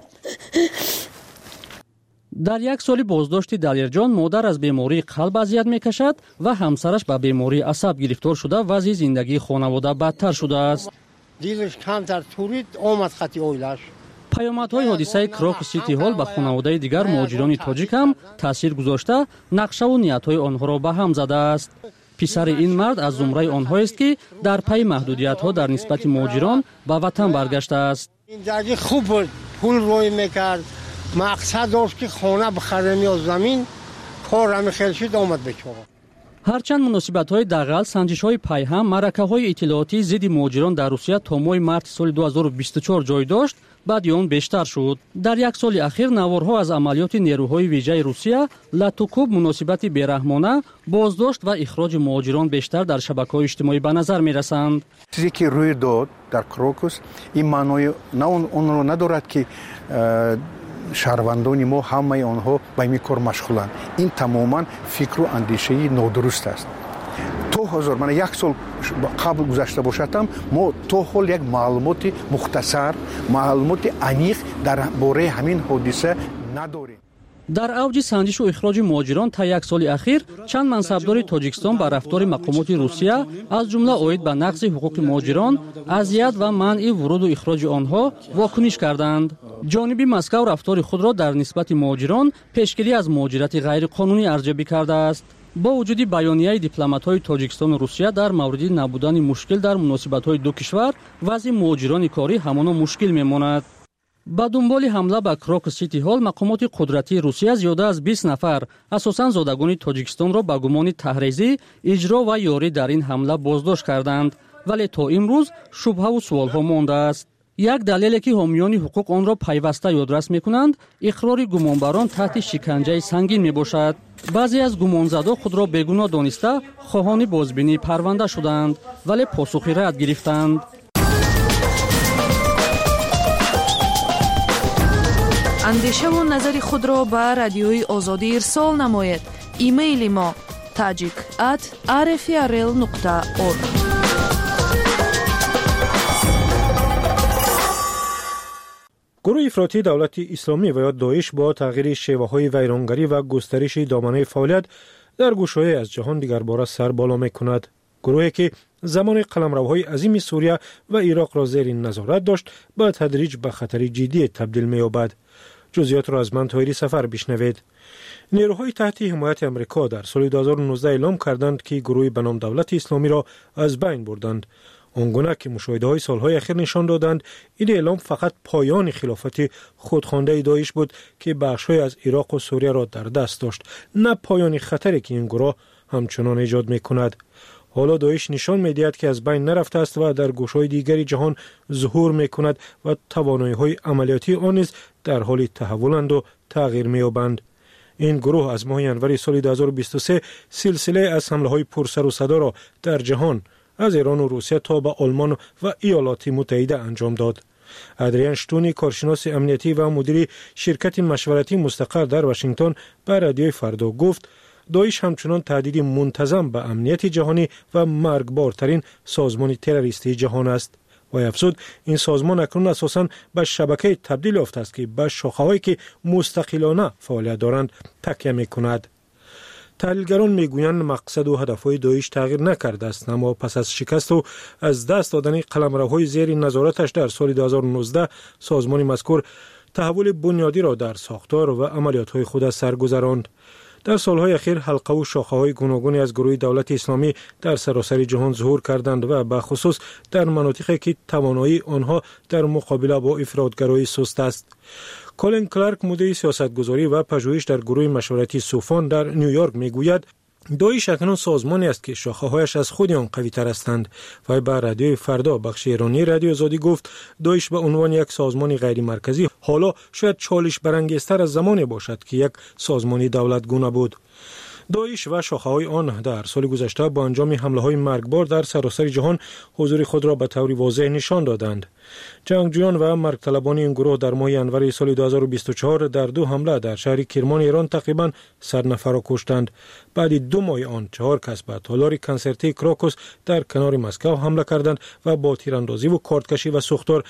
дар як соли боздошти далерҷон модар аз бемории қалб азият мекашад ва ҳамсараш ба бемории асаб гирифтор шуда вазъи зиндагии хонавода бадтар шудааст. دلش کمتر تورید آمد خطی اویلش. پیامدهای حادثه کروکوس سیتی هال به خانواده دیگر مهاجران تاجیک هم تاثیر گذاشته، نقشه و نیت‌های آنها را به هم زده است. پسر این مرد از زمره آنها است که در پی محدودیت‌ها در نسبت مهاجران به وطن برگشته است. این دیگه خوب بود، پول روی میکرد، مقصد داشت که خانه بخره یا زمین، کار هم خیلی شد آمد بچه. ҳарчанд муносибатҳои дағал, санҷишҳои пайҳам, маъракаҳои иттилоотӣ зидди муҳоҷирон дар Русия то моҳи марти соли 2024 ҷой дошт, баъди он бештар шуд. дар як соли ахир наворҳо аз амалиёти нерӯҳои виҷаи Русия латукуб муносибати бераҳмона, боздошт ва ихроҷи муҳоҷирон бештар дар шабакаҳои иҷтимоӣ ба назар мерасанд. чизе ки рӯй дод дар Крокус ин маънои онро надорад ки шаҳрвандони мо ҳамаи онҳо ба ин кор машғуланд. ин тамоман фикру андешаи нодуруст аст. то ҳозир мана як сол қабл гузашта бошадам, мо то ҳол як маълумоти мухтасар, маълумоти аниқ дар бораи ҳамин ҳодиса надорем. дар авҷи санҷишу ихроҷи муҳоҷирон та як соли ахир чанд мансабдори тоҷикистон ба рафтори мақомоти Русия аз ҷумла оид ба нақзи ҳуқуқи муҳоҷирон, азият ва манъи вуруду ихроҷи онҳо вокуниш карданд. ҷониби Москав рафтори худро дар нисбати муҳоҷирон пешгирӣ аз муҳоҷирати ғайриқонунӣ арзёбӣ кардааст. бо вуҷуди баёнияи дипломатҳои Тоҷикистону Русия дар мавриди набудани мушкил дар муносибатҳои ду кишвар, вазъи муҳоҷирони корӣ ҳамоно мушкил мемонад. ба дунболи ҳамла ба Крокус сити ҳол мақомоти қудратии Русия зиёда аз 20 нафар, асосан зодагони Тоҷикистонро ба гумони таҳризӣ, иҷро ва ёрӣ дар ин ҳамла боздошт карданд, вале то имрӯз шубҳаву суолҳо мондааст. як далеле ки ҳомиёни ҳуқуқ онро пайваста ёдрас мекунанд, иқрори гумонбарон таҳти шиканҷаи сангин мебошад. баъзе аз гумонзадо худро бегуноҳ дониста хоҳони бозбинии парванда шуданд, вале посухи рад гирифтанд. андешаву назари худро ба радиои озодӣ ирсол намоед. имейли мо tajik@rfrl.org. گروه افراطی دولت اسلامی و یا داعش با تغییر شیوه‌های ویرانگری و گسترش دامنه فعالیت در گوشه‌های از جهان دیگرباره سر بالا می‌کند. گروهی که زمان قلمروهای عظیم سوریه و عراق را زیر نظارت داشت، با تدریج به خطر جدی تبدیل می‌یابد. جزئیات را از من طاهری سفر بشنوید. نیروهای تحت حمایت آمریکا در سال 2019 اعلام کردند که گروه به نام دولت اسلامی را از بین بردند. آنگونه که مشاهده‌های سالهای اخیر نشان دادند این اعلام فقط پایان خلافت خودخوانده داعش بود که بخش‌های از عراق و سوریه را در دست داشت، نه پایان خطری که این گروه همچنان ایجاد می‌کند. حالا داعش نشان می‌دهد که از بین نرفته است و در گوشه‌های دیگری جهان ظهور می‌کند و توانایی‌های عملیاتی آن نیز در حال تحولند و تغییر می‌یابند. این گروه از ماه ژانویه سال 2023 سلسله از حمله‌های پرسر و صدا را در جهان از ایران و روسیه تا به آلمان و ایالات متحده انجام داد. ادریان شتونی، کارشناس امنیتی و مدیر شرکت مشورتی مستقر در واشنگتن، به رادیوی فردا گفت داعش همچنان تهدید منتظم به امنیت جهانی و مرگبارترین سازمان تروریستی جهان است. و افزود این سازمان اکنون اساساً به شبکه تبدیل یافته است که به شاخه‌هایی که مستقلانه فعالیت دارند تکیه می‌کند. تحلیلگران میگویند مقصد و هدفهای داعش تغییر نکرده است، اما پس از شکست و از دست دادن قلمروهای زیر نظارتش در سال 2019 سازمان مذکور تحول بنیادی را در ساختار و عملیات‌های خود سر گذراند. در سالهای اخیر حلقه و شاخه‌های گوناگونی از گروه دولت اسلامی در سراسر جهان ظهور کردند و به خصوص در مناطقی که توانایی آنها در مقابله با افراطگرایی سست است. کولین کلارک، مدیر سیاستگذاری و پژوهش در گروه مشورتی سوفان در نیویورک میگوید داعش اکنون سازمانی است که شاخه‌هایش از خود آن قوی‌تر هستند. و به رادیوی فردا بخش ایرانی رادیو آزادی گفت داعش به عنوان یک سازمان غیر مرکزی حالا شاید چالش برانگیزتر از زمانی باشد که یک سازمان دولتگونه بود. داعش و شاخه‌های آن در سال گذشته با انجام حمله‌های مرگبار در سراسر جهان حضور خود را به طور واضح نشان دادند. جنگجویان و مرگطلبان این گروه در ماه ینور سال 2024 در 2 حمله در شهر کرمان ایران تقریباً 100 نفر را کشتند. بعد 2 ماه آن 4 کس به تالار کنسرتی کراکوس در کنار مسکو حمله کردند و با تیراندازی و کارتکشی و سوختار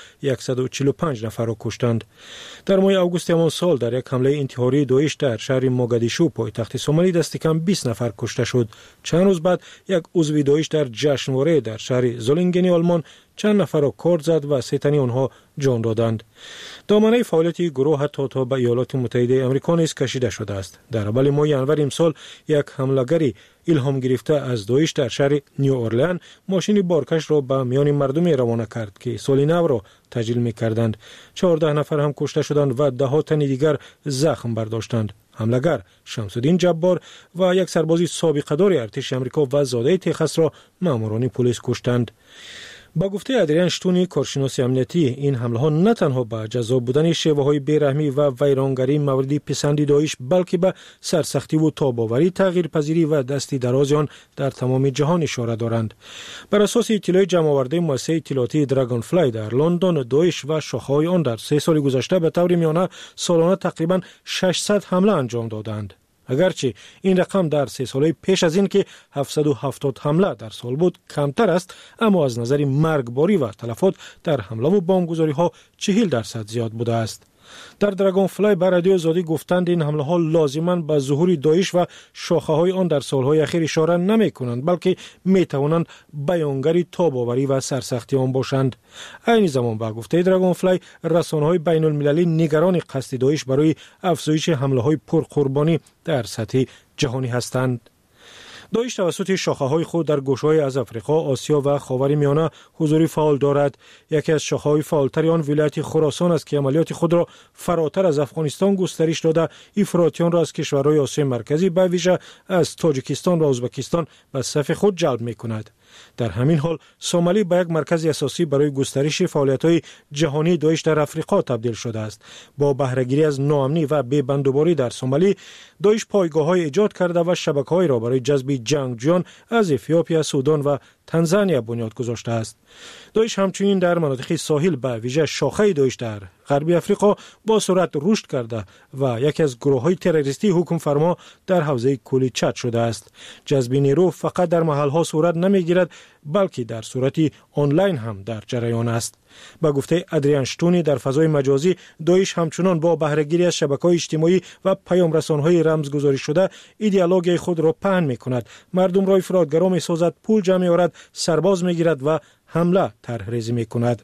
145 نفر را کشتند. در ماه آگوست همان سال در یک حمله انتحاری داعش در شهر موگادیشو پایتخت سومالی دست کم 20 نفر کشته شد. چند روز بعد یک عضو داعش در جشنواره در شهر زولینگن آلمان چند نفر را کارت زد و 3 تن آنها جان دادند. دامنه فعالیت گروه حتی تا به ایالات متحده آمریکا نیز کشیده شده است. در اول ماه ینور امسال یک حمله‌گری الهام گرفته از داعش در شهر نیو اورلئان ماشین بارکش را به میان مردم روانه کرد که سال نو را تجلیل می‌کردند. 14 نفر هم کشته شدند و 10 تن دیگر زخم برداشتند. حمله‌گر شمس‌الدین جبار و یک سرباز سابقه‌دار ارتش آمریکا و زاده تگزاس را ماموران پلیس کشتند. با گفته ادریان شتونی، کارشناس امنیتی، این حمله ها نه تنها به جذاب بودن شیوه های بیرحمی و ویرانگری موردی پسندی داعش بلکه به سرسختی و تاب‌آوری، تغییرپذیری و دستی دراز آن در تمام جهان اشاره دارند. بر اساس اطلاع جمع آورده مؤسسه اطلاعاتی دراگون فلای در لندن، داعش و شاخه‌های آن در 3 سال گذشته به طور میانه سالانه تقریبا 600 حمله انجام دادند. اگرچه این رقم در 3 سال پیش از این که 770 حمله در سال بود کمتر است، اما از نظر مرگباری و تلفات در حمله و بمبگذاری ها 40% زیاد بوده است. در دراگون فلای بر رادیو آزادی گفتند این حمله ها لازماً به ظهور داعش و شاخه های آن در سالهای اخیر اشاره نمی کنند، بلکه می توانند بیانگری تاب‌آوری و سرسختی آن باشند. این زمان با گفته دراگون فلای رسانه های بین المللی نگران قصد داعش برای افزایش حمله های پرقربانی در سطح جهانی هستند. داعش توسط شاخه‌های خود در گوشه‌های از افریقا، آسیا و خاورمیانه حضوری فعال دارد. یکی از شاخه‌های فعالتر آن ولایت خراسان است که عملیات خود را فراتر از افغانستان گسترش داده افراطیان را از کشورهای آسیای مرکزی به ویژه از تاجیکستان و ازبکستان به صف خود جلب می‌کند. در همین حال سومالی به یک مرکز اساسی برای گسترش فعالیت‌های جهانی داعش در افریقا تبدیل شده است. با بهره‌گیری از ناامنی و بی‌بندوباری در سومالی، داعش پایگاه‌های ایجاد کرده و شبکه‌هایی را برای جذب جنگجویان از افیوپیا، سودان و تانزانیا بنیاد گذاشته است. داعش همچنین در مناطق ساحل به ویژه شاخه داعش در غربی افریقا با سرعت رشد کرده و یکی از گروه‌های تروریستی حکم فرما در حوزه کولی چاد شده است. جذب نیرو فقط در محل‌ها صورت نمی‌گیرد، بلکه در صورت آنلاین هم در جریان است. با گفته ادریان شتونی، در فضای مجازی داعش همچنان با بهره‌گیری از شبکه‌های اجتماعی و پیام‌رسان‌های رمزگذاری شده ایدئولوژی خود را پهن می‌کند، مردم را افراطگرا می‌سازد، پول جمع می‌آورد، سرباز می‌گیرد و حمله طرح‌ریزی می‌کند.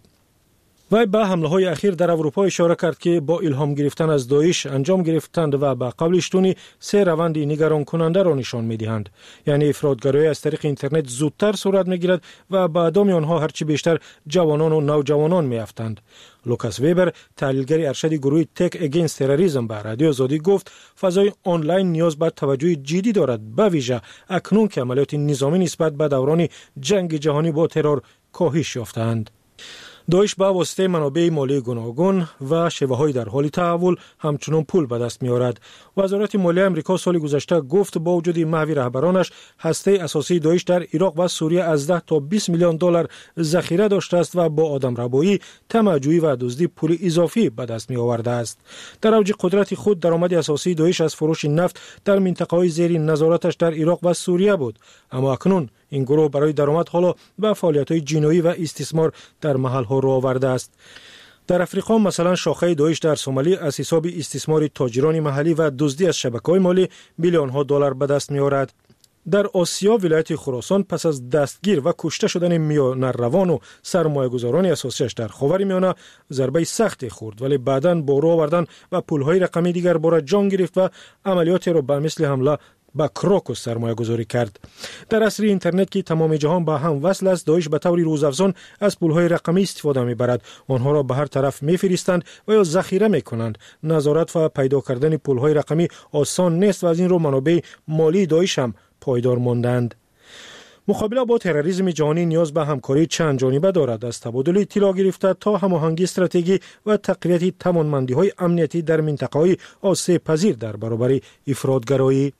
و به حمله‌های اخیر در اروپا اشاره کرد که با الهام گرفتن از داعش انجام گرفتند و به قول شتونی 3 روند نگران کننده را نشان می‌دهند. یعنی افراطگرایی از طریق اینترنت زودتر صورت می‌گیرد و به ادامه آنها هرچی بیشتر جوانان و نوجوانان می‌افتند. لوکاس ویبر، تحلیلگر ارشد گروه تک اگینست تروریسم، به رادیو آزادی گفت فضای آنلاین نیاز به توجه جدی دارد، به ویژه اکنون که عملیات نظامی نسبت به دوران جنگ جهانی با ترور کاهش یافتند. داعش با واسطه منابع مالی گوناگون و شیوه‌های در حال تحول همچنان پول به دست می‌آورد. وزارت مالیه آمریکا سال گذشته گفت با وجود محو رهبرانش هسته اساسی داعش در عراق و سوریه از 10 تا 20 میلیون دلار ذخیره داشته است و با آدمربایی، طمع‌جویی و دزدی پول اضافی به دست می‌آورده است. در اوج قدرت خود درآمد اساسی داعش از فروش نفت در منطقه‌های زیر نظارتش در عراق و سوریه بود، اما اکنون این گروه برای درآمد حالا به فعالیت‌های جنایی و استثمار در محل‌ها راه آورده است. در افریقا مثلا شاخه داعش در سومالی از حساب استثمار تاجران محلی و دزدی از شبکه‌های مالی میلیون‌ها دلار به دست می‌آورد. در آسیا ولایت خراسان پس از دستگیر و کشته شدن میانروان و سرمایه‌گذاران اساسیش در خاورمیانه ضربه سختی خورد، ولی بعداً با راه آوردن و پول‌های رقمی دیگر بار جان گرفت و عملیاتی را به مثل حمله با کراکوس سرمایه گذاری کرد. در عصر اینترنت که تمام جهان با هم وصل است، داعش به طور روزافزون از پولهای رقمی استفاده می‌برد. آنها را به هر طرف می‌فرستند و یا ذخیره می‌کنند. نظارت و پیدا کردن پولهای رقمی آسان نیست و از این رو منابع مالی داعش هم پایدار ماندند. مقابله با تروریسم جهانی نیاز به همکاری چند جانبه دارد، از تبادل اطلاع گرفته تا هماهنگی استراتژی و تقویت توانمندی‌های امنیتی در منطقه‌های آسیب پذیر در برابر افراطگرایی.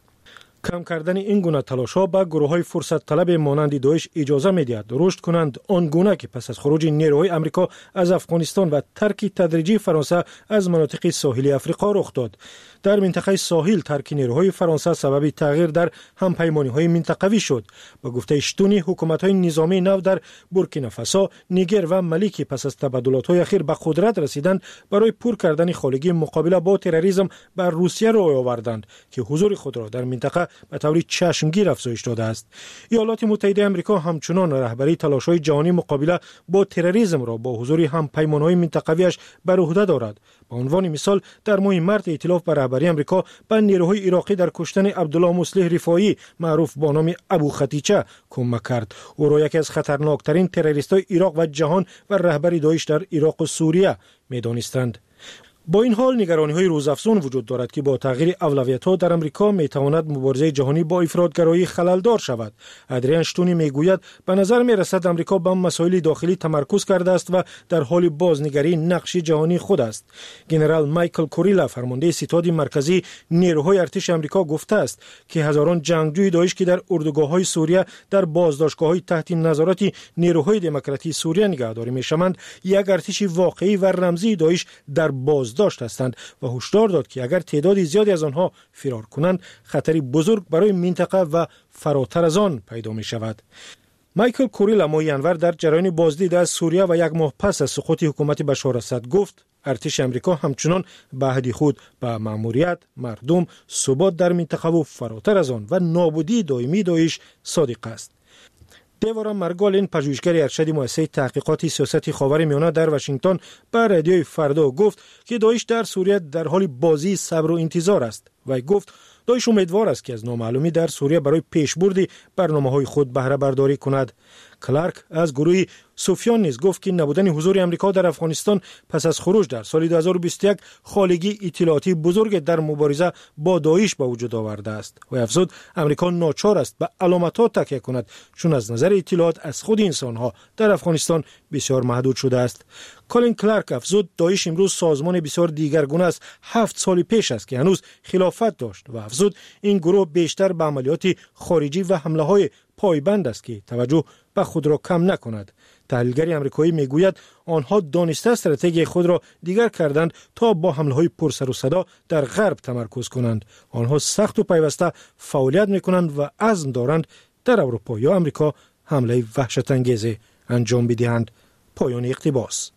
کم کردن این گونه تلاش‌ها به گروه‌های فرصت طلب مانند داعش اجازه می‌دهد رشد کنند، آنگونه که پس از خروج نیروهای آمریکا از افغانستان و ترک تدریجی فرانسه از مناطق ساحلی آفریقا رخ داد. در منطقه ساحل ترک نیروهای فرانسه سبب تغییر در همپیمانی‌های منطقوی شد. با گفته شتونی حکومت‌های نظامی نو در بورکینافاسو، نیگر و مالی که پس از تبادلات‌های اخیر به قدرت رسیدند، برای پر کردن خالگی مقابله با تروریسم بر روسیه راه آوردند که حضور خود را در منطقه به طور چشمگیر افزایش داده است. ایالات متحده آمریکا همچنان رهبری تلاش‌های جهانی مقابله با تروریسم را با حضور همپیمان‌های منطقویش بر عهده دارد. به عنوان مثال در ماه مارس ائتلاف بر رهبری آمریکا به نیروهای عراقی در کشتن عبدالله مصلح رفاعی معروف با نام ابو خطیچه کمک کرد. او را یکی از خطرناکترین تروریست‌های عراق و جهان و رهبر داعش در عراق و سوریه می‌دانستند. با این حال نگرانی‌های روزافزون وجود دارد که با تغییر اولویت‌ها در آمریکا می‌تواند مبارزه جهانی با افراطگرایی خلل‌دار شود. ادریان شتونی می‌گوید به نظر می‌رسد آمریکا به مسائل داخلی تمرکز کرده است و در حال بازنگری نقش جهانی خود است. ژنرال مایکل کوریلا فرمانده ستاد مرکزی نیروهای ارتش آمریکا گفته است که هزاران جنگجوی داعش که در اردوگاه‌های سوریه در بازداشتگاه‌های تحت نظارت نیروهای دموکراتی سوریه نگهداری می‌شوند، یک ارتش واقعی و رمزی داعش در داشت هستند و هشدار داد که اگر تعداد زیادی از آنها فرار کنند خطری بزرگ برای منطقه و فراتر از آن پیدا می شود. مایکل کوریلا ماه انور در جریان بازدید از سوریه و یک ماه پس از سقوط حکومت بشار اسد گفت ارتش آمریکا همچنان به عهد خود به مأموریت مردم، ثبات در منطقه و فراتر از آن و نابودی دائمی داعش صادق است. دیوارا مرگالین پژوهشگر ارشد مؤسسه تحقیقات سیاست خاورمیانه در واشنگتن به رادیوی فردا گفت که داعش در سوریه در حال بازی صبر و انتظار است و گفت داعش امیدوار است که از نامعلومی در سوریه برای پیشبرد برنامه‌های خود بهره برداری کند. کلارک از گروه سوفیان نیز گفت که نبودن حضور آمریکا در افغانستان پس از خروج در سال 2021 خالگی اطلاعاتی بزرگ در مبارزه با داعش به وجود آورده است و افزود آمریکا ناچار است به علامت‌ها تکیه کند چون از نظر اطلاعات از خود انسان‌ها در افغانستان بسیار محدود شده است. کالین کلارک افزود داعش امروز سازمان بسیار دیگرگونه است 7 سال پیش است که هنوز خلافت داشت و افزود این گروه بیشتر به عملیات خارجی و حمله‌های پایبند است که توجه به خود را کم نکند. تحلیلگر آمریکایی میگوید آنها دانسته استراتژی خود را دیگر کردند تا با حمله‌های پرسر و صدا در غرب تمرکز کنند. آنها سخت و پیوسته فعالیت میکنند و عزم دارند در اروپا یا آمریکا حمله وحشت انگیز انجام بدهند. پایان اقتباس.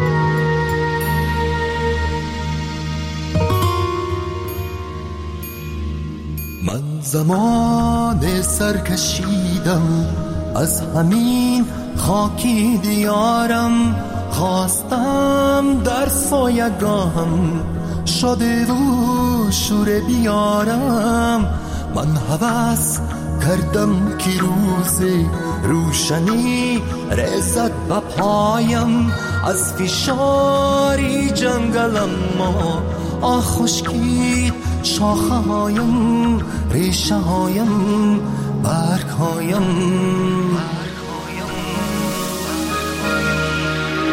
من زمان سرکشیدم از همین خاکی دیارم، خواستم در سایگاهم شده و شور بیارم. من هوس کردم که روز روشنی رسد به پایم، از فشاری جنگلم ما خشکید شاخه هایم، ریشه هایم، برگ هایم.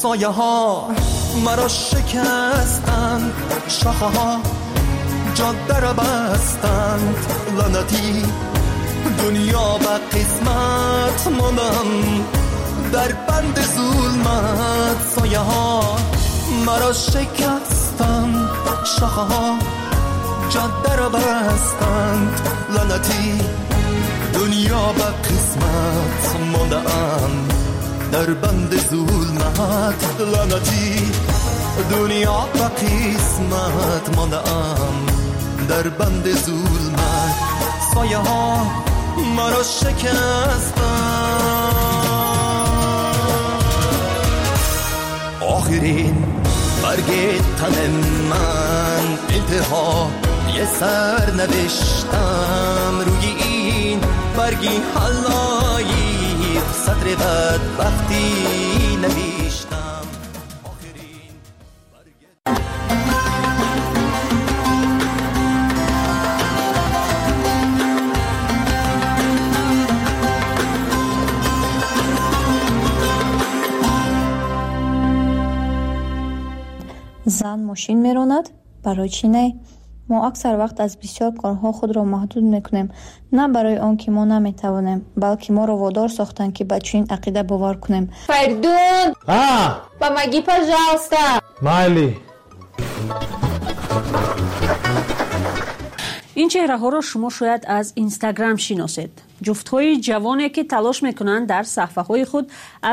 سایه ها مرا شکستند، شاخه ها جاده را بستند، لعنتی دنیا به قسمت ماندم در بند ظلمت. سایه ها مرا شکستند، شاخه ها جاده را بستند، لعنتی دنیا به قسمت ماندم در بند ظلمت. لعنتی دنیا به قسمت ماندم در بند ظلمت. سایه ها مرا شکستند. آخرین برگ تن من انتها یه سر نوشتم، روی این برگی حلایی سطر بدبختی نوشتم. زن ماشین میراند؟ برای چی نه؟ ما اکثر وقت از بسیار کارها خود را محدود میکنیم، نه برای آن که ما نمیتوانیم، بلکه ما را وادار ساختند که به چنین عقیده باور کنیم. Perdón. Помоги, пожалуйста. Майли. این چهره ها را شما شاید از اینستاگرام شناسید. جفت‌های جوانی که تلاش میکنند در صفحه های خود